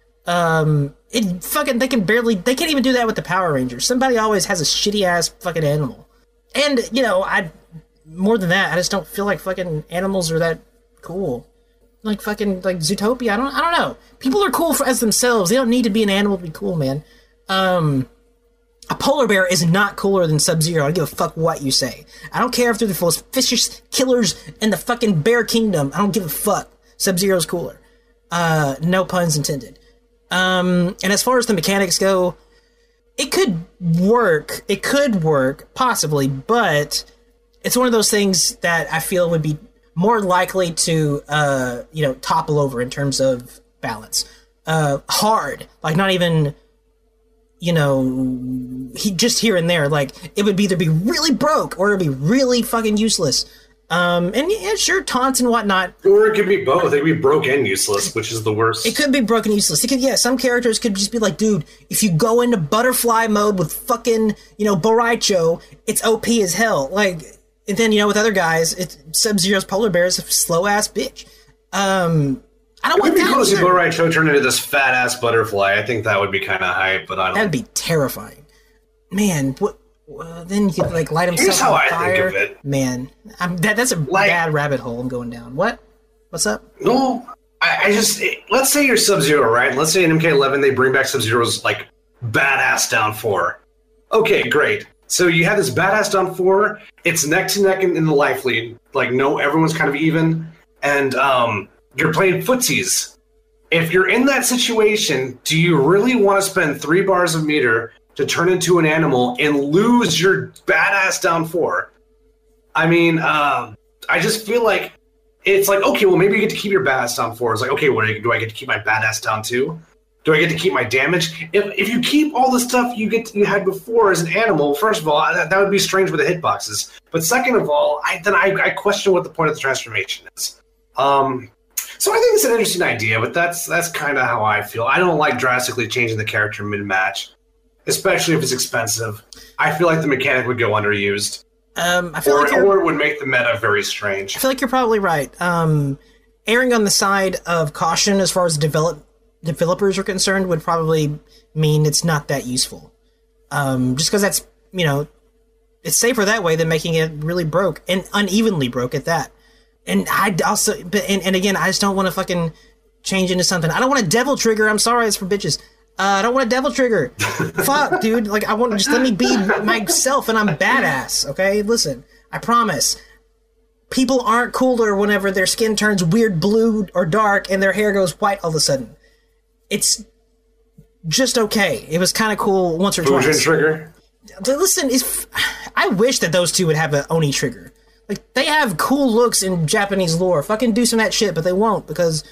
They can't even do that with the Power Rangers. Somebody always has a shitty ass fucking animal. And, more than that, I just don't feel like fucking animals are that cool. Like fucking, like Zootopia, I don't know. People are cool as themselves. They don't need to be an animal to be cool, man. A polar bear is not cooler than Sub-Zero. I don't give a fuck what you say. I don't care if they're the most vicious killers in the fucking bear kingdom. I don't give a fuck. Sub-Zero's cooler. No puns intended. And as far as the mechanics go, it could work. It could work, possibly, but it's one of those things that I feel would be more likely to, topple over in terms of balance. Hard. Like, not even, just here and there. Like, it would either be really broke or it would be really fucking useless. And yeah, sure, taunts and whatnot. Or it could be both. It could be broke and useless, which is the worst. It could be broken and useless. Some characters could just be like, dude, if you go into butterfly mode with fucking, Boraicho, it's OP as hell. Like, and then, with other guys, Sub-Zero's polar bear is a slow-ass bitch. I don't want that. It would be cool to see Boraicho turn into this fat-ass butterfly. I think that would be kind of hype, but I don't... That'd be terrifying. Man, what... then you could, light himself Here's how on I fire. think of it. Man, that's a bad rabbit hole I'm going down. What? What's up? No, I just... Let's say you're Sub-Zero, right? Let's say in MK11 they bring back Sub-Zero's, badass down 4. Okay, great. So you have this badass down 4. It's neck to neck in the life lead. Everyone's kind of even. And you're playing footsies. If you're in that situation, do you really want to spend 3 bars of meter to turn into an animal and lose your badass down 4? I mean, I just feel like it's like, okay, well, maybe you get to keep your badass down 4. It's like, okay, do I get to keep my badass down 2? Do I get to keep my damage? If you keep all the stuff you had before as an animal, first of all, that would be strange with the hitboxes. But second of all, I question what the point of the transformation is. So I think it's an interesting idea, but that's kind of how I feel. I don't like drastically changing the character mid-match, especially if it's expensive. I feel like the mechanic would go underused. Or it would make the meta very strange. I feel like you're probably right. Erring on the side of caution as far as developers are concerned would probably mean it's not that useful. Just because that's, it's safer that way than making it really broke and unevenly broke at that. And I also, and again, I just don't want to fucking change into something. I don't want a devil trigger. I'm sorry, it's for bitches. I don't want a devil trigger. Fuck, dude. I want to just let me be myself and I'm badass. Okay, listen, I promise. People aren't cooler whenever their skin turns weird blue or dark and their hair goes white all of a sudden. It's just okay. It was kind of cool once or twice. Fujin trigger? Listen, I wish that those two would have an Oni trigger. Like, they have cool looks in Japanese lore. Fucking do some of that shit, but they won't because,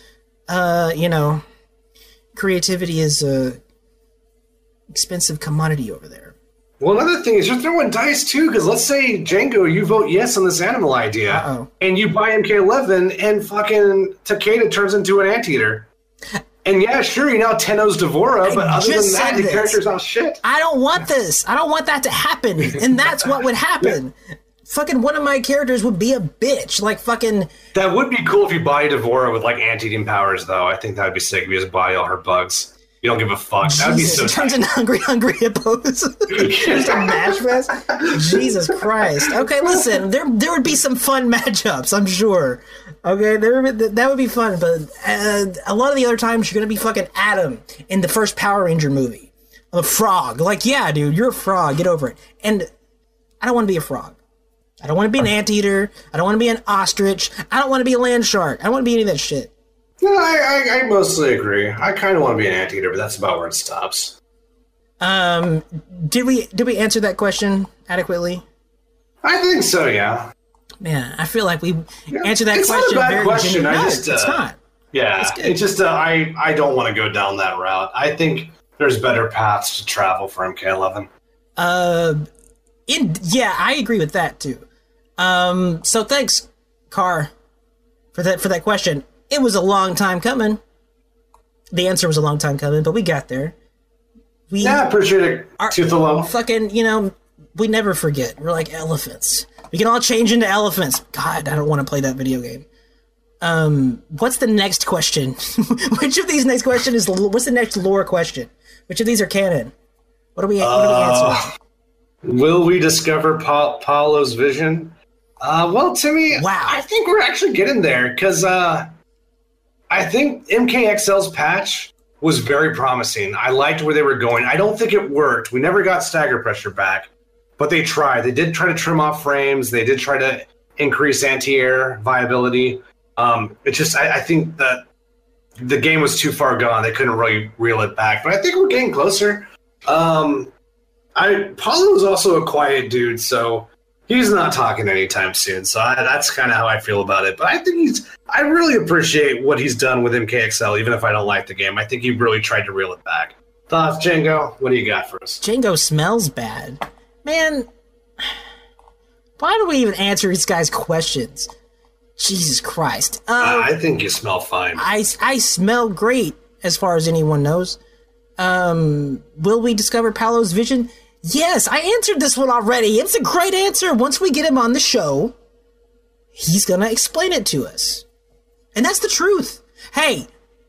creativity is a expensive commodity over there. Well, another thing is you're throwing dice, too, because let's say, Django, you vote yes on this animal idea, and you buy MK11, and fucking Takeda turns into an anteater. And yeah, sure, you now Tenno's D'Vorah, but other than that, the character's not shit. I don't want this. I don't want that to happen. And that's what would happen. Fucking one of my characters would be a bitch. Like, fucking... That would be cool if you buy D'Vorah with, like, anteating powers, though. I think that would be sick if you just buy all her bugs. You don't give a fuck. That would be so turns into hungry hippos. Just a match fest. Jesus Christ. Okay, listen, there would be some fun matchups, I'm sure. Okay, that would be fun, but a lot of the other times you're gonna be fucking Adam in the first Power Ranger movie. A frog. Like, yeah, dude, you're a frog. Get over it. And I don't want to be a frog. I don't want to be an anteater. I don't want to be an ostrich. I don't want to be a land shark. I don't want to be any of that shit. No, I mostly agree. I kind of want to be an anteater, but that's about where it stops. Did we answer that question adequately? I think so, yeah. Man, I feel like we answered that question. It's not a bad very question. it's not. Yeah, it's just I don't want to go down that route. I think there's better paths to travel for MK11. Yeah, I agree with that too. So thanks, Car, for that question. It was a long time coming. The answer was a long time coming, but we got there. I appreciate it, Toothalo. Fucking, we never forget. We're like elephants. We can all change into elephants. God, I don't want to play that video game. What's the next question? Which of these next question is... What's the next lore question? Which of these are canon? What do we answer? Will we discover Paolo's vision? Well, Timmy, wow. I think we're actually getting there, because I think MKXL's patch was very promising. I liked where they were going. I don't think it worked. We never got stagger pressure back, but they tried. They did try to trim off frames. They did try to increase anti-air viability. It's just, I think that the game was too far gone. They couldn't really reel it back, but I think we're getting closer. Paulo is also a quiet dude, so he's not talking anytime soon. So that's kind of how I feel about it. But I think I really appreciate what he's done with MKXL, even if I don't like the game. I think he really tried to reel it back. Thoughts, Django? What do you got for us? Django smells bad. Man, why do we even answer this guy's questions? Jesus Christ. I think you smell fine. I smell great, as far as anyone knows. Will we discover Paolo's vision? Yes, I answered this one already. It's a great answer. Once we get him on the show, he's gonna explain it to us. And that's the truth. Hey.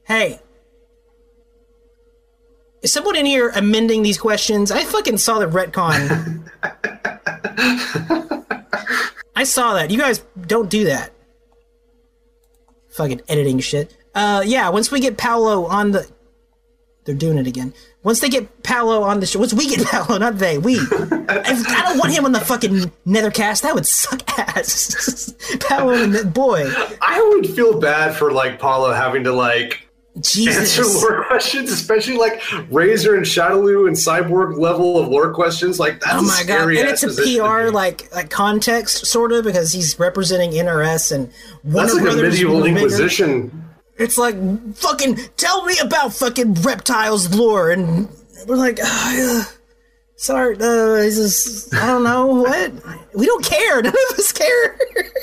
Is someone in here amending these questions? I fucking saw the retcon. I saw that. You guys don't do that. Fucking editing shit. Yeah, once we get Paolo on the... They're doing it again. Once they get Paolo on the show... Once we get Paolo, not they. We. I don't want him on the fucking Nethercast. That would suck ass. Paolo and the boy. I would feel bad for, Paolo having to, Jesus. answer lore questions, especially, Razor and Shadowloo and Cyborg level of lore questions. That's oh my god. And it's a PR, context, sort of, because he's representing NRS and Warner Brothers. That's a medieval Inquisition. It's fucking tell me about fucking reptiles lore, and we're like, sorry, I don't know what. We don't care. None of us care.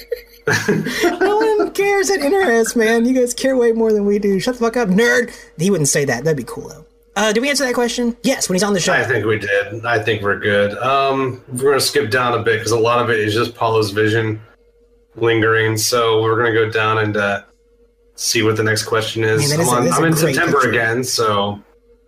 No one cares at NRS, man. You guys care way more than we do. Shut the fuck up, nerd. He wouldn't say that. That'd be cool though. Did we answer that question? Yes, when he's on the show. I think we did. I think we're good. We're gonna skip down a bit because a lot of it is just Paulo's vision lingering. So we're gonna go down and see what the next question is. Man, I'm in September picture. Again, so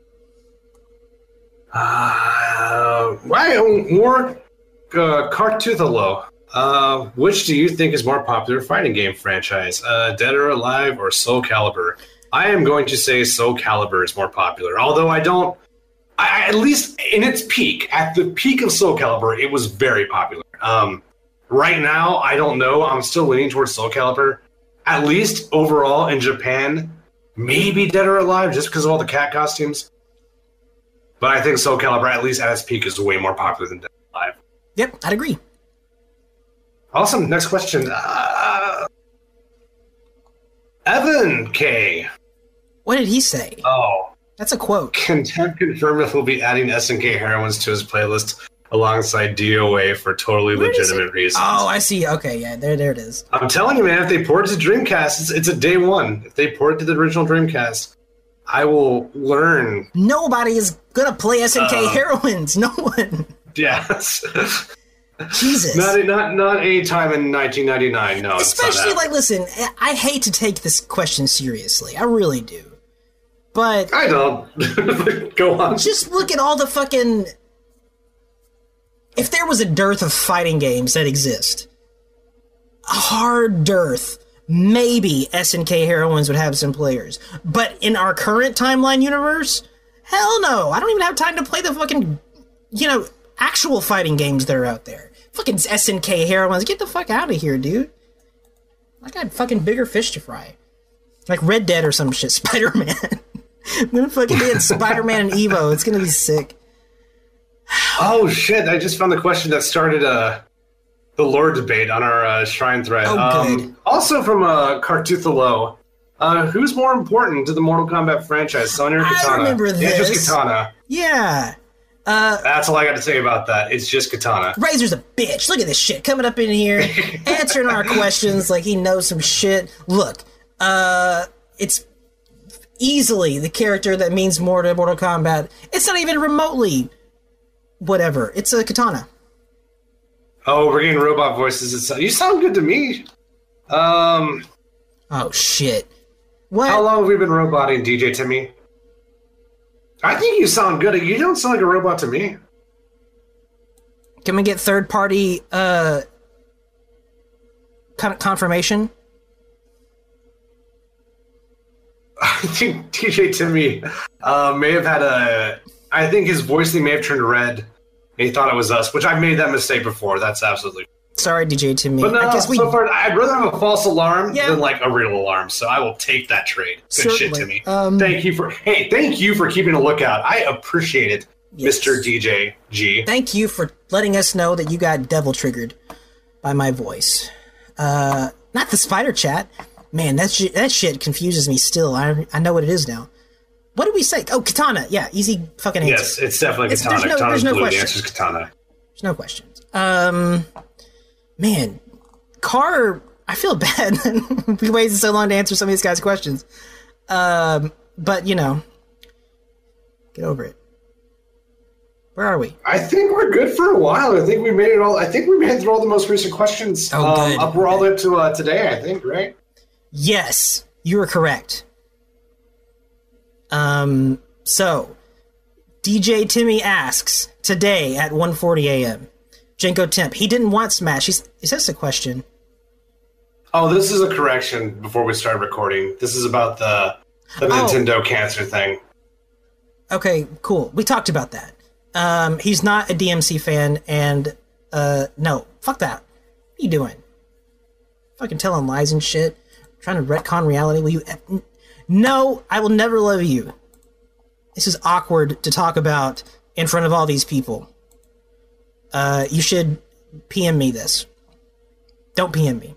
more Cartuthalo. Which do you think is more popular fighting game franchise, Dead or Alive or Soul Calibur? I am going to say Soul Calibur is more popular, although at least in its peak, at the peak of Soul Calibur, it was very popular. Right now, I don't know. I'm still leaning towards Soul Calibur. At least overall in Japan, maybe Dead or Alive, just because of all the cat costumes. But I think Soul Calibur, at least at its peak, is way more popular than Dead or Alive. Yep, I'd agree. Awesome. Next question. Evan K. What did he say? Oh. That's a quote. Can Temp confirm if he'll be adding SNK Heroines to his playlist alongside DOA for totally legitimate reasons? Oh, I see. Okay, yeah, there it is. I'm telling you, man, if they port it to Dreamcast, it's a day one. If they port it to the original Dreamcast, I will learn. Nobody is gonna play SNK Heroines. No one. Yes. Jesus. Not any time in 1999. No. Especially like, listen, I hate to take this question seriously. I really do. But I don't. Go on. Just look at all the fucking. If there was a dearth of fighting games that exist, a hard dearth, maybe SNK Heroines would have some players. But in our current timeline universe, hell no. I don't even have time to play the fucking, actual fighting games that are out there. Fucking SNK Heroines, get the fuck out of here, dude. I got fucking bigger fish to fry. Like Red Dead or some shit. Spider-Man. I'm gonna fucking be in Spider-Man and Evo. It's gonna be sick. Oh shit! I just found the question that started the lore debate on our Shrine thread. Oh, good. Also from Cartuthalo. Who's more important to the Mortal Kombat franchise, Sonya or Kitana? I remember this. Yeah, just Kitana. Yeah. That's all I got to say about that. It's just Kitana. Razor's a bitch. Look at this shit coming up in here, answering our questions like he knows some shit. Look, it's easily the character that means more to Mortal Kombat. It's not even remotely whatever. It's a Kitana. Oh, we're getting robot voices. You sound good to me. Oh, shit. What? How long have we been roboting, DJ Timmy? I think you sound good. You don't sound like a robot to me. Can we get third-party confirmation? I think DJ Timmy may have had I think his voice thing may have turned red, and he thought it was us, which I've made that mistake before. That's absolutely. Sorry, DJ Timmy. But no, so far, I'd rather have a false alarm than like a real alarm, so I will take that trade. Good Certainly. Shit, Timmy. Thank you for keeping a lookout. I appreciate it, yes. Mr. DJ G. Thank you for letting us know that you got devil triggered by my voice. Not the spider chat. Man, that shit confuses me still. I know what it is now. What did we say? Oh, Kitana. Yeah, easy fucking answer. Yes, it's definitely Kitana. There's no blue. question. The answer's Kitana. There's no questions. Man, Carr, I feel bad. We waited so long to answer some of these guys' questions. But, get over it. Where are we? I think we're good for a while. I think we made it all. I think we made it through all the most recent questions. Oh, good. We're all the way up to today, I think, right? Yes, you are correct. So, DJ Timmy asks, today at 1:40 a.m., Jenko Temp, he didn't want Smash. Is this a question? Oh, this is a correction before we start recording. This is about the Nintendo cancer thing. Okay, cool. We talked about that. He's not a DMC fan, and, no. Fuck that. What are you doing? Fucking telling lies and shit. Trying to retcon reality. Will you... No, I will never love you. This is awkward to talk about in front of all these people. You should PM me this. Don't PM me.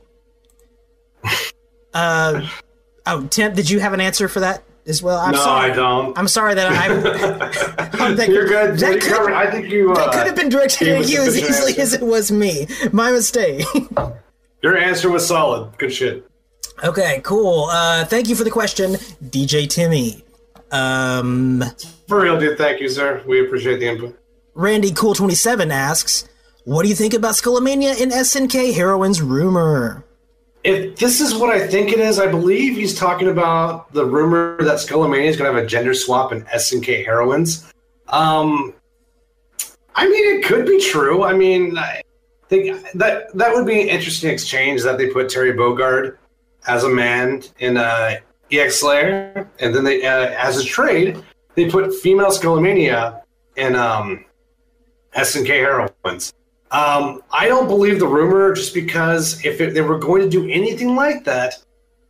Tim, did you have an answer for that as well? I'm sorry. I don't. I'm sorry that You're good. I think you... that could have been directed at you as easily as it was me. My mistake. Your answer was solid. Good shit. Okay, cool. Thank you for the question, DJ Timmy. For real, dude. Thank you, sir. We appreciate the input. Randy Cool27 asks, what do you think about Skullomania in SNK Heroines rumor? If this is what I think it is, I believe he's talking about the rumor that Skullomania is going to have a gender swap in SNK Heroines. I mean, it could be true. I mean, I think that would be an interesting exchange that they put Terry Bogard as a man in EX Slayer, and then they, as a trade, they put female Skullomania in SNK Heroines. I don't believe the rumor just because if they were going to do anything like that,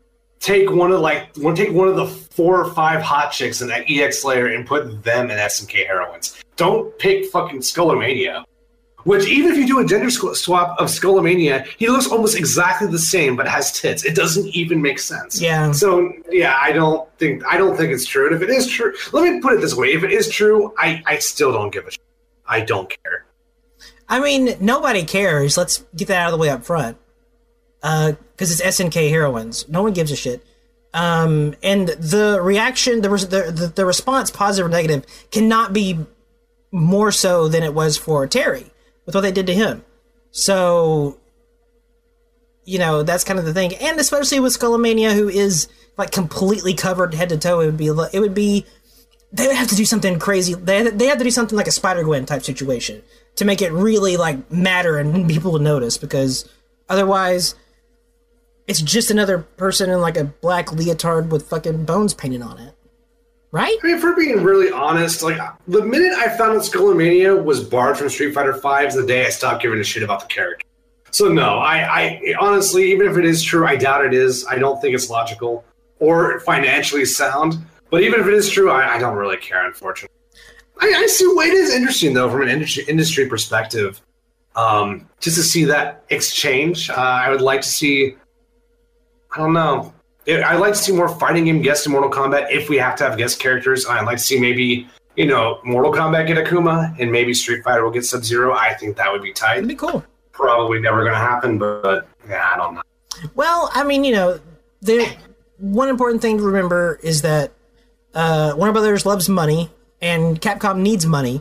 take one of the 4 or 5 hot chicks in that EX layer and put them in SNK heroines. Don't pick fucking Skullomania. Which, even if you do a gender swap of Skullomania, he looks almost exactly the same, but has tits. It doesn't even make sense. Yeah. So yeah, I don't think it's true. And if it is true, let me put it this way: if it is true, I still don't give a shit. I don't care. I mean, nobody cares. Let's get that out of the way up front. Because it's SNK heroines. No one gives a shit. And the reaction, the response, positive or negative, cannot be more so than it was for Terry with what they did to him. So, you know, that's kind of the thing. And especially with Skullomania, who is like completely covered head to toe, they would have to do something crazy. They have to do something like a Spider-Gwen type situation to make it really like matter and people would notice, because otherwise it's just another person in like a black leotard with fucking bones painted on it. Right? I mean, if we're being really honest, like, the minute I found out Skullomania was barred from Street Fighter V is the day I stopped giving a shit about the character. So no, I honestly, even if it is true, I doubt it is. I don't think it's logical or financially sound. But even if it is true, I don't really care, unfortunately. I see why it is interesting, though, from an industry perspective. Just to see that exchange. I would like to see, I don't know. I'd like to see more fighting game guests in Mortal Kombat if we have to have guest characters. I'd like to see maybe, you know, Mortal Kombat get Akuma and maybe Street Fighter will get Sub-Zero. I think that would be tight. That'd be cool. Probably never going to happen, but yeah, I don't know. Well, I mean, you know, one important thing to remember is that Warner Brothers loves money and Capcom needs money.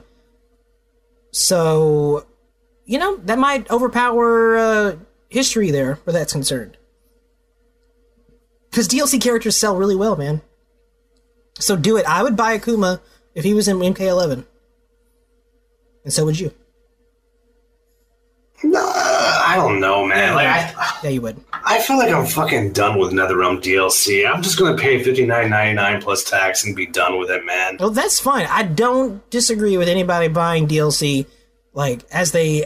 So, you know, that might overpower history there where that's concerned. Because DLC characters sell really well, man. So do it. I would buy Akuma if he was in MK11. And so would you. No, I don't know, man. Yeah, you would. I feel like I'm fucking done with NetherRealm DLC. I'm just going to pay $59.99 plus tax and be done with it, man. Well, that's fine. I don't disagree with anybody buying DLC like as they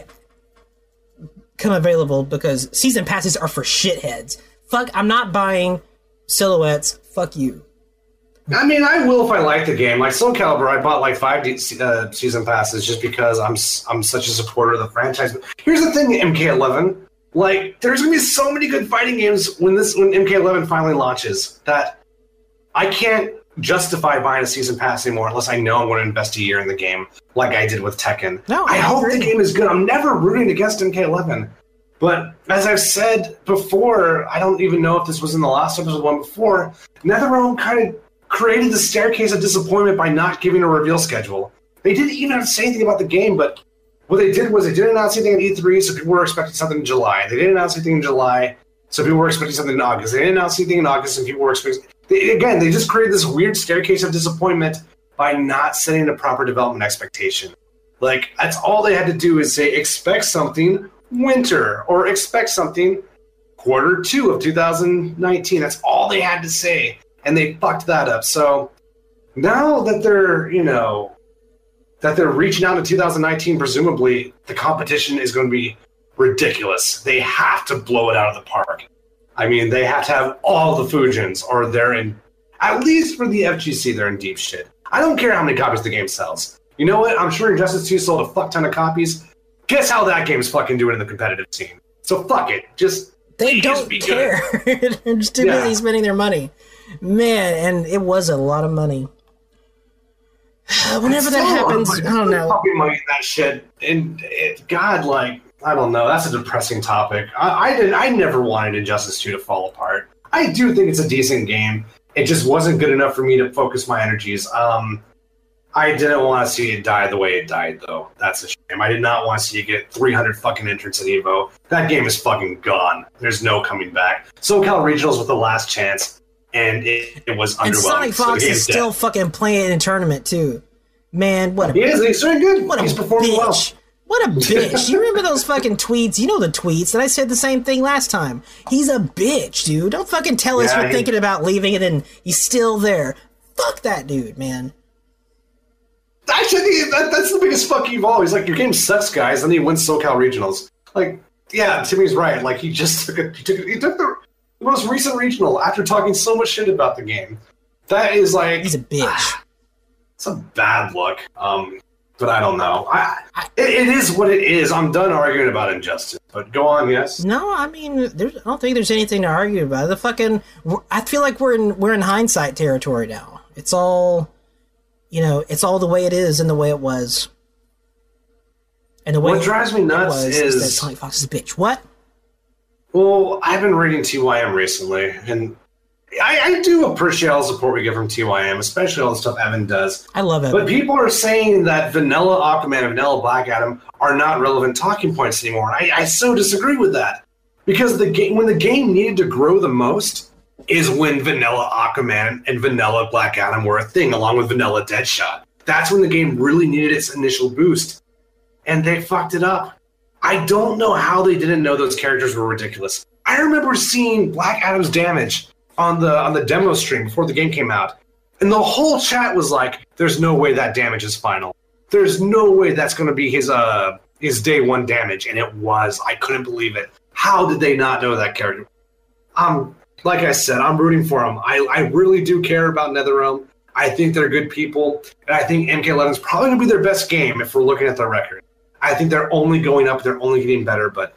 come available, because season passes are for shitheads. Fuck, I'm not buying Silhouettes. Fuck you. I mean, I will if I like the game. Like Soul Calibur, I bought like 5 season passes just because I'm such a supporter of the franchise. But here's the thing, MK11. Like, there's gonna be so many good fighting games when MK11 finally launches that I can't justify buying a season pass anymore unless I know I'm going to invest a year in the game, like I did with Tekken. No, I hope agree. the game is good. I'm never rooting against MK11. But as I've said before, I don't even know if this was in the last episode, one before, NetherRealm kind of created the staircase of disappointment by not giving a reveal schedule. They didn't even have to say anything about the game, but what they did was they didn't announce anything at E3, so people were expecting something in July. They didn't announce anything in July, so people were expecting something in August. They didn't announce anything in August, and people were expecting... They just created this weird staircase of disappointment by not setting a proper development expectation. Like, that's all they had to do is say, expect something winter, or expect something Q2 of 2019. That's all they had to say, and they fucked that up. So now that they're, you know, that they're reaching out to 2019, presumably the competition is going to be ridiculous. They have to blow it out of the park. I mean, they have to have all the Fujins, or they're in, at least for the FGC, they're in deep shit. I don't care how many copies the game sells. You know what? I'm sure Injustice 2 sold a fuck ton of copies. Guess how that game's fucking doing in the competitive scene. So fuck it. They don't care. They're just too busy spending their money. Man, and it was a lot of money. Whenever that happens, I don't know. Fucking money in that shit. And God, like, I don't know. That's a depressing topic. I never wanted Injustice 2 to fall apart. I do think it's a decent game. It just wasn't good enough for me to focus my energies. I didn't want to see it die the way it died, though. That's a shame. I did not want to see it get 300 fucking entrants at EVO. That game is fucking gone. There's no coming back. SoCal Regionals was the last chance, and it was underwhelming. And Sonic Fox is still fucking playing in a tournament, too. Man, what a... He is. He's doing good. He's performing bitch. well. What a bitch. You remember those fucking tweets? You know the tweets that I said the same thing last time. He's a bitch, dude. Don't fucking tell us you're thinking about leaving and then he's still there. Fuck that dude, man. Actually, that's the biggest fuck you've always. Like, your game sucks, guys, and then he wins SoCal Regionals. Like, yeah, Timmy's right. Like, he just took the most recent regional after talking so much shit about the game. That is like... He's a bitch. It's a bad look. But I don't know. It is what it is. I'm done arguing about Injustice. But go on, yes? No, I mean, I don't think there's anything to argue about. I feel like we're in hindsight territory now. It's all, it's all the way it is and the way it was. And the way what drives me nuts is that Sonic Fox is a bitch. What? Well, I've been reading TYM recently, and I do appreciate all the support we get from TYM, especially all the stuff Evan does. I love it. But people are saying that Vanilla Aquaman and Vanilla Black Adam are not relevant talking points anymore. I so disagree with that. Because when the game needed to grow the most is when Vanilla Aquaman and Vanilla Black Adam were a thing, along with Vanilla Deadshot. That's when the game really needed its initial boost. And they fucked it up. I don't know how they didn't know those characters were ridiculous. I remember seeing Black Adam's damage on the demo stream before the game came out. And the whole chat was like, there's no way that damage is final. There's no way that's going to be his day one damage. And it was. I couldn't believe it. How did they not know that character? Like I said, I'm rooting for them. I really do care about NetherRealm. I think they're good people. And I think MK11 is probably going to be their best game if we're looking at their record. I think they're only going up. They're only getting better. But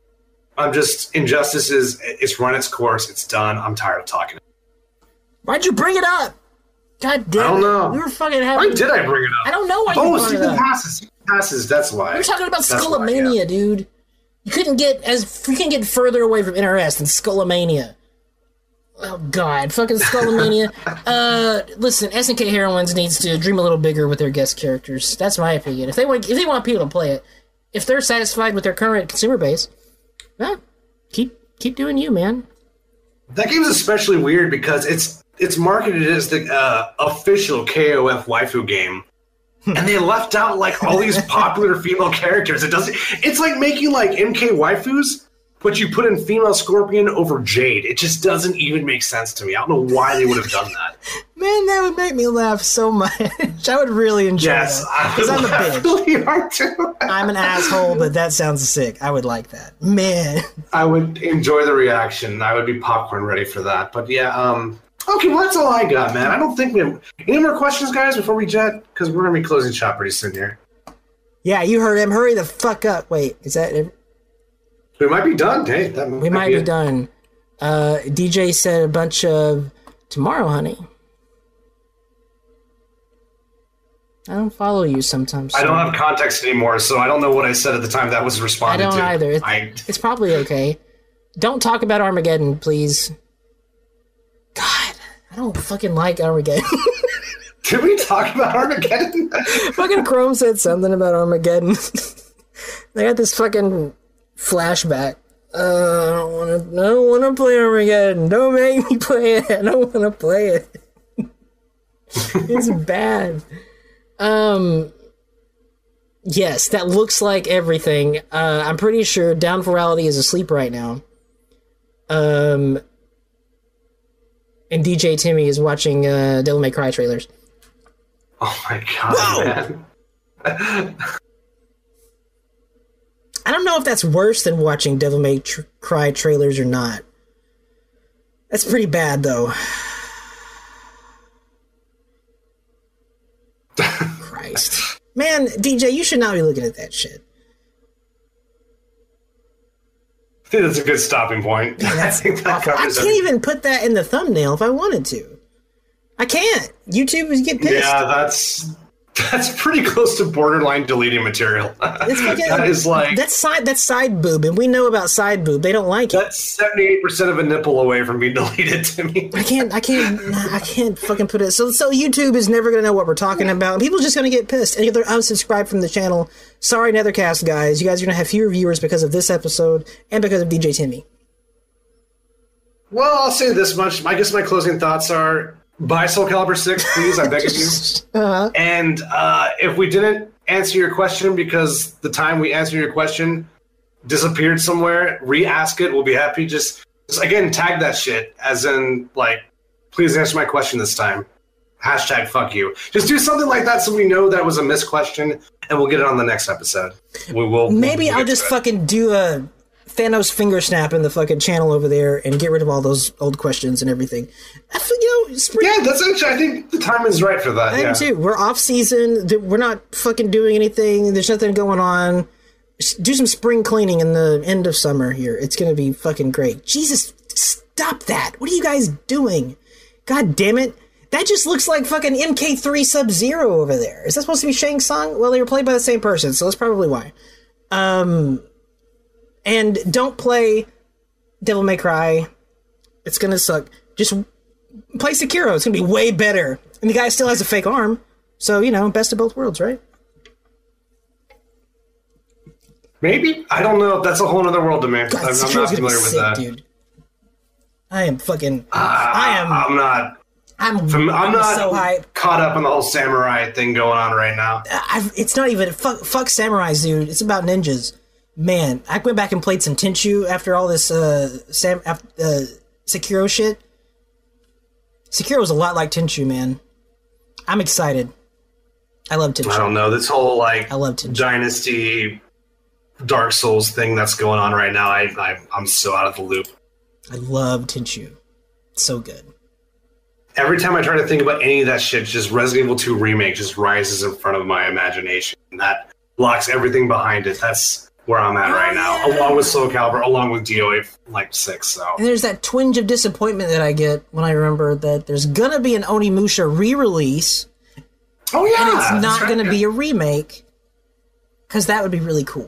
Injustice it's run its course. It's done. I'm tired of talking. Why'd you bring it up? God damn it. I don't know. We were fucking having... Why did I bring it up? I don't know why you brought it up. Season passes. That's why. We were talking about Skullomania, dude. You couldn't get further away from NRS than Skullomania. Oh God, fucking Skullomania. Listen, SNK Heroines needs to dream a little bigger with their guest characters. That's my opinion. If they want people to play it, if they're satisfied with their current consumer base, well, keep doing you, man. That game's especially weird because it's marketed as the official KOF waifu game. And they left out like all these popular female characters. It's like making like MK waifus, but you put in female Scorpion over Jade. It just doesn't even make sense to me. I don't know why they would have done that. Man, that would make me laugh so much. I would really enjoy that. Because I'm a bitch. Really hard too. I'm an asshole, but that sounds sick. I would like that. Man. I would enjoy the reaction. I would be popcorn ready for that. But yeah, okay, well, that's all I got, man. I don't think we have any more questions, guys, before we jet? Because we're going to be closing shop pretty soon here. Yeah, you heard him. Hurry the fuck up. Wait, is that it? We might be done. Hey, we might be done. DJ said a bunch of tomorrow, honey. I don't follow you sometimes. I don't have context anymore, so I don't know what I said at the time that was responded to. I don't either. It's probably okay. Don't talk about Armageddon, please. God, I don't fucking like Armageddon. Did we talk about Armageddon? Fucking Chrome said something about Armageddon. They had this fucking flashback. I don't want to play Armageddon. Don't make me play it. I don't want to play it. It's bad. Yes, that looks like everything. I'm pretty sure Down for Reality is asleep right now. And DJ Timmy is watching Devil May Cry trailers. Oh my god, man. I don't know if that's worse than watching Devil May Cry trailers or not. That's pretty bad, though. Christ. Man, DJ, you should not be looking at that shit. I think that's a good stopping point. Man, I can't even put that in the thumbnail if I wanted to. I can't. YouTube would get pissed. Yeah, that's pretty close to borderline deleting material. That's side boob, and we know about side boob. They don't like it. That's 78% of a nipple away from being deleted to me. I can't fucking put it. So YouTube is never gonna know what we're talking about. People are just gonna get pissed and either unsubscribe from the channel. Sorry, Nethercast guys. You guys are gonna have fewer viewers because of this episode and because of DJ Timmy. Well, I'll say this much. I guess my closing thoughts are: buy Soul Calibur 6, please. I beg of you. Uh-huh. And if we didn't answer your question because the time we answered your question disappeared somewhere, re-ask it. We'll be happy. Just again, tag that shit as in, like, please answer my question this time. Hashtag fuck you. Just do something like that so we know that was a missed question and we'll get it on the next episode. Maybe I'll just fucking do a Thanos finger snap in the fucking channel over there and get rid of all those old questions and everything. Spring. Yeah, that's actually, I think the time is right for that. I do too. We're off season. We're not fucking doing anything. There's nothing going on. Just do some spring cleaning in the end of summer here. It's going to be fucking great. Jesus, stop that. What are you guys doing? God damn it. That just looks like fucking MK3 Sub-Zero over there. Is that supposed to be Shang Tsung? Well, they were played by the same person, so that's probably why. And don't play Devil May Cry. It's gonna suck. Just play Sekiro. It's gonna be way better. And the guy still has a fake arm. So, best of both worlds, right? Maybe? I don't know. That's a whole other world to me. God, I'm not familiar with that. Dude. I am fucking... I'm not so hyped. Caught up in the whole samurai thing going on right now. It's not even... Fuck samurais, dude. It's about ninjas. Man, I went back and played some Tenchu after all this Sekiro shit. Sekiro's a lot like Tenchu, man. I'm excited. I love Tenchu. I don't know. This whole, I love Tenchu. Dynasty Dark Souls thing that's going on right now, I'm so out of the loop. I love Tenchu. It's so good. Every time I try to think about any of that shit, just Resident Evil 2 Remake just rises in front of my imagination. And that blocks everything behind it. That's where I'm at right now, along with Soul Calibur, along with DOA 6. So. And there's that twinge of disappointment that I get when I remember that there's gonna be an Onimusha re-release. Oh yeah, and it's not gonna be a remake, because that would be really cool.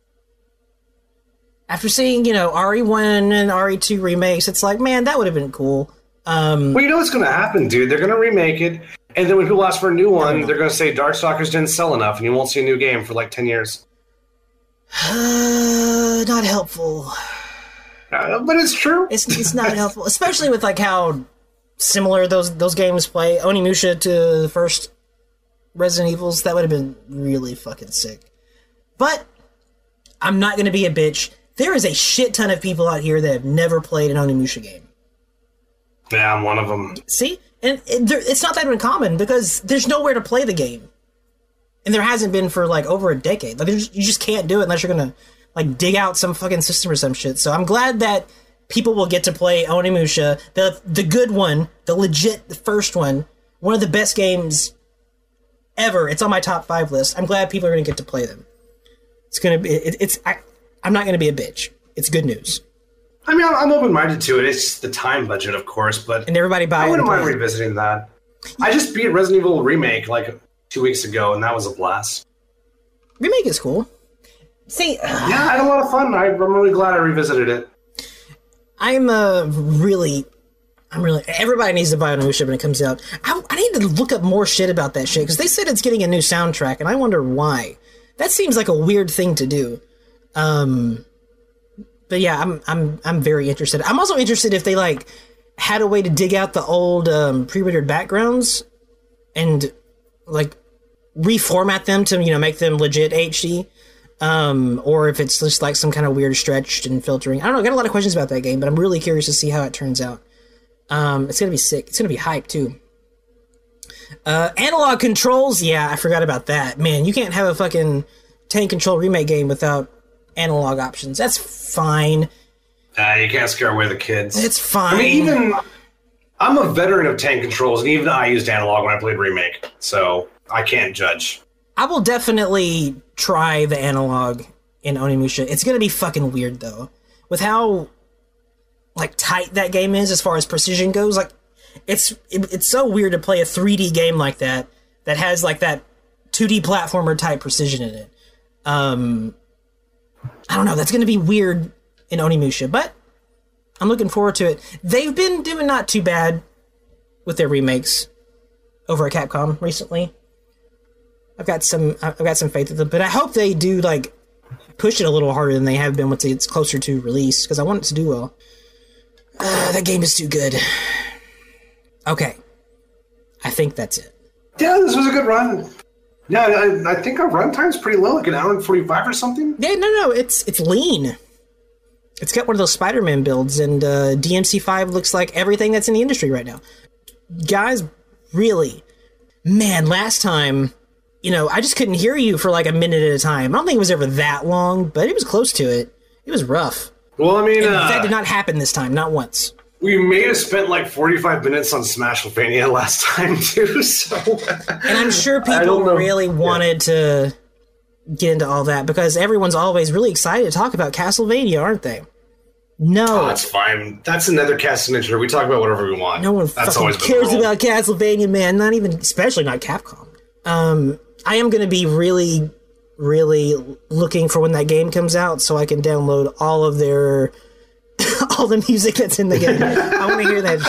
After seeing, RE1 and RE2 remakes, it's like, man, that would have been cool. Well, you know what's going to happen, dude? They're going to remake it, and then when people ask for a new one, they're going to say Darkstalkers didn't sell enough, and you won't see a new game for like 10 years. Not helpful. But it's true. It's not helpful, especially with like how similar those games play. Onimusha to the first Resident Evils, that would have been really fucking sick. But I'm not going to be a bitch. There is a shit ton of people out here that have never played an Onimusha game. Yeah, I'm one of them. See? And it's not that uncommon, because there's nowhere to play the game. And there hasn't been for, like, over a decade. Like, you just can't do it unless you're gonna, like, dig out some fucking system or some shit. So I'm glad that people will get to play Onimusha, the good one, the first one, one of the best games ever. It's on my top 5 list. I'm glad people are gonna get to play them. It's gonna be... I'm not going to be a bitch. It's good news. I mean, I'm open-minded to it. It's just the time budget, of course, but and everybody buy I wouldn't mind revisiting that. I just beat Resident Evil Remake like 2 weeks ago, and that was a blast. Remake is cool. See, yeah, I had a lot of fun. I'm really glad I revisited it. I'm really... Everybody needs to buy Onimusha when it comes out. I need to look up more shit about that shit, because they said it's getting a new soundtrack, and I wonder why. That seems like a weird thing to do. But yeah, I'm very interested. I'm also interested if they like had a way to dig out the old pre-rendered backgrounds and like reformat them to make them legit HD, or if it's just like some kind of weird stretched and filtering. I don't know. I got a lot of questions about that game, but I'm really curious to see how it turns out. It's gonna be sick. It's gonna be hype too. Analog controls, yeah, I forgot about that. Man, you can't have a fucking Tank Control remake game without analog options. That's fine. You can't scare away the kids. It's fine. I mean, I'm a veteran of Tank Controls, and even I used analog when I played Remake, so I can't judge. I will definitely try the analog in Onimusha. It's gonna be fucking weird, though. With how, like, tight that game is as far as precision goes. Like, it's so weird to play a 3D game like that has, like, that 2D platformer type precision in it. I don't know, that's gonna be weird in Onimusha, but I'm looking forward to it. They've been doing not too bad with their remakes over at Capcom recently. I've got some faith in them, but I hope they do like push it a little harder than they have been once it's closer to release, because I want it to do well. That game is too good. Okay, I think that's it. Yeah, this was a good run. Yeah, I think our runtime's pretty low, like an hour and 45 or something. Yeah, no, it's lean. It's got one of those Spider-Man builds, and DMC5 looks like everything that's in the industry right now. Guys, really, man, last time, I just couldn't hear you for like a minute at a time. I don't think it was ever that long, but it was close to it. It was rough. Well, I mean, And that did not happen this time, not once. we may have spent like 45 minutes on Smashvania last time too. So, and I'm sure people really wanted to get into all that because everyone's always really excited to talk about Castlevania, aren't they? No, that's fine. That's another Castlevania. We talk about whatever we want. No one fucking cares about Castlevania, man. Not even, especially not Capcom. I am going to be really, really looking for when that game comes out so I can download all of their all the music that's in the game. I want to hear that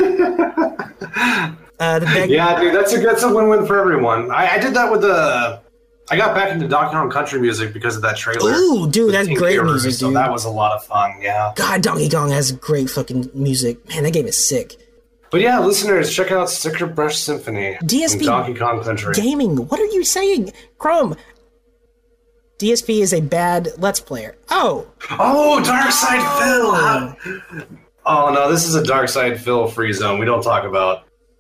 shit. Yeah, dude, that's a win-win for everyone. I did that with I got back into Donkey Kong Country music because of that trailer. Ooh, dude, that's great music, dude. So that was a lot of fun, yeah. God, Donkey Kong has great fucking music. Man, that game is sick. But yeah, listeners, check out Sticker Brush Symphony. DSP from Donkey Kong Country. Gaming. What are you saying? Chrome. DSP is a bad Let's Player. Oh, Dark Side Phil. Oh no, this is a Dark Side Phil free zone. We don't talk about.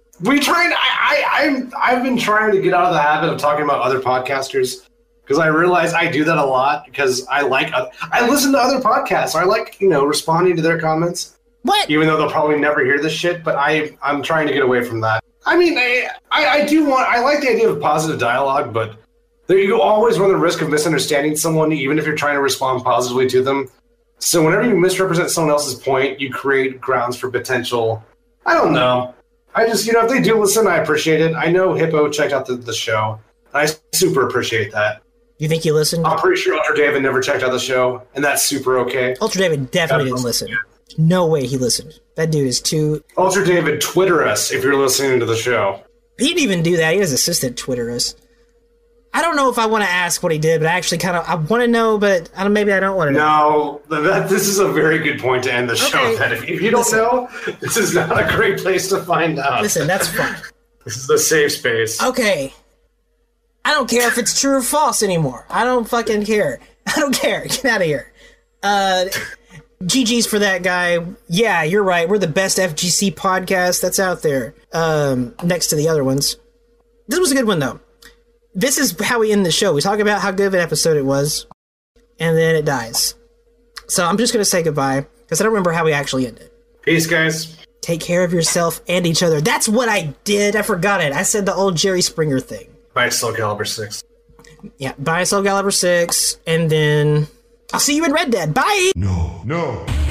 I've been trying to get out of the habit of talking about other podcasters because I realize I do that a lot because I listen to other podcasts. I like responding to their comments. What? Even though they'll probably never hear this shit, but I'm trying to get away from that. I mean, I like the idea of positive dialogue, but you always run the risk of misunderstanding someone, even if you're trying to respond positively to them. So whenever you misrepresent someone else's point, you create grounds for potential. I don't know. I just, if they do listen, I appreciate it. I know Hippo checked out the show. I super appreciate that. You think he listened? I'm pretty sure Ultra David never checked out the show, and that's super okay. Ultra David definitely didn't listen. No way he listened. That dude is too... Ultra David, Twitter us if you're listening to the show. He didn't even do that. He has assistant Twitter us. I don't know if I want to ask what he did, but I actually I want to know, but maybe I don't want to know. No, this is a very good point to end the show. That if you don't know, this is not a great place to find out. Listen, that's fine. This is the safe space. Okay. I don't care if it's true or false anymore. I don't fucking care. I don't care. Get out of here. GG's for that guy. Yeah, you're right. We're the best FGC podcast that's out there. Next to the other ones. This was a good one, though. This is how we end the show. We talk about how good of an episode it was, and then it dies. So I'm just going to say goodbye, because I don't remember how we actually ended. Peace, guys. Take care of yourself and each other. That's what I did. I forgot it. I said the old Jerry Springer thing. Bye, Soul Calibur 6. Yeah, bye, Soul Calibur 6, and then I'll see you in Red Dead. Bye! No.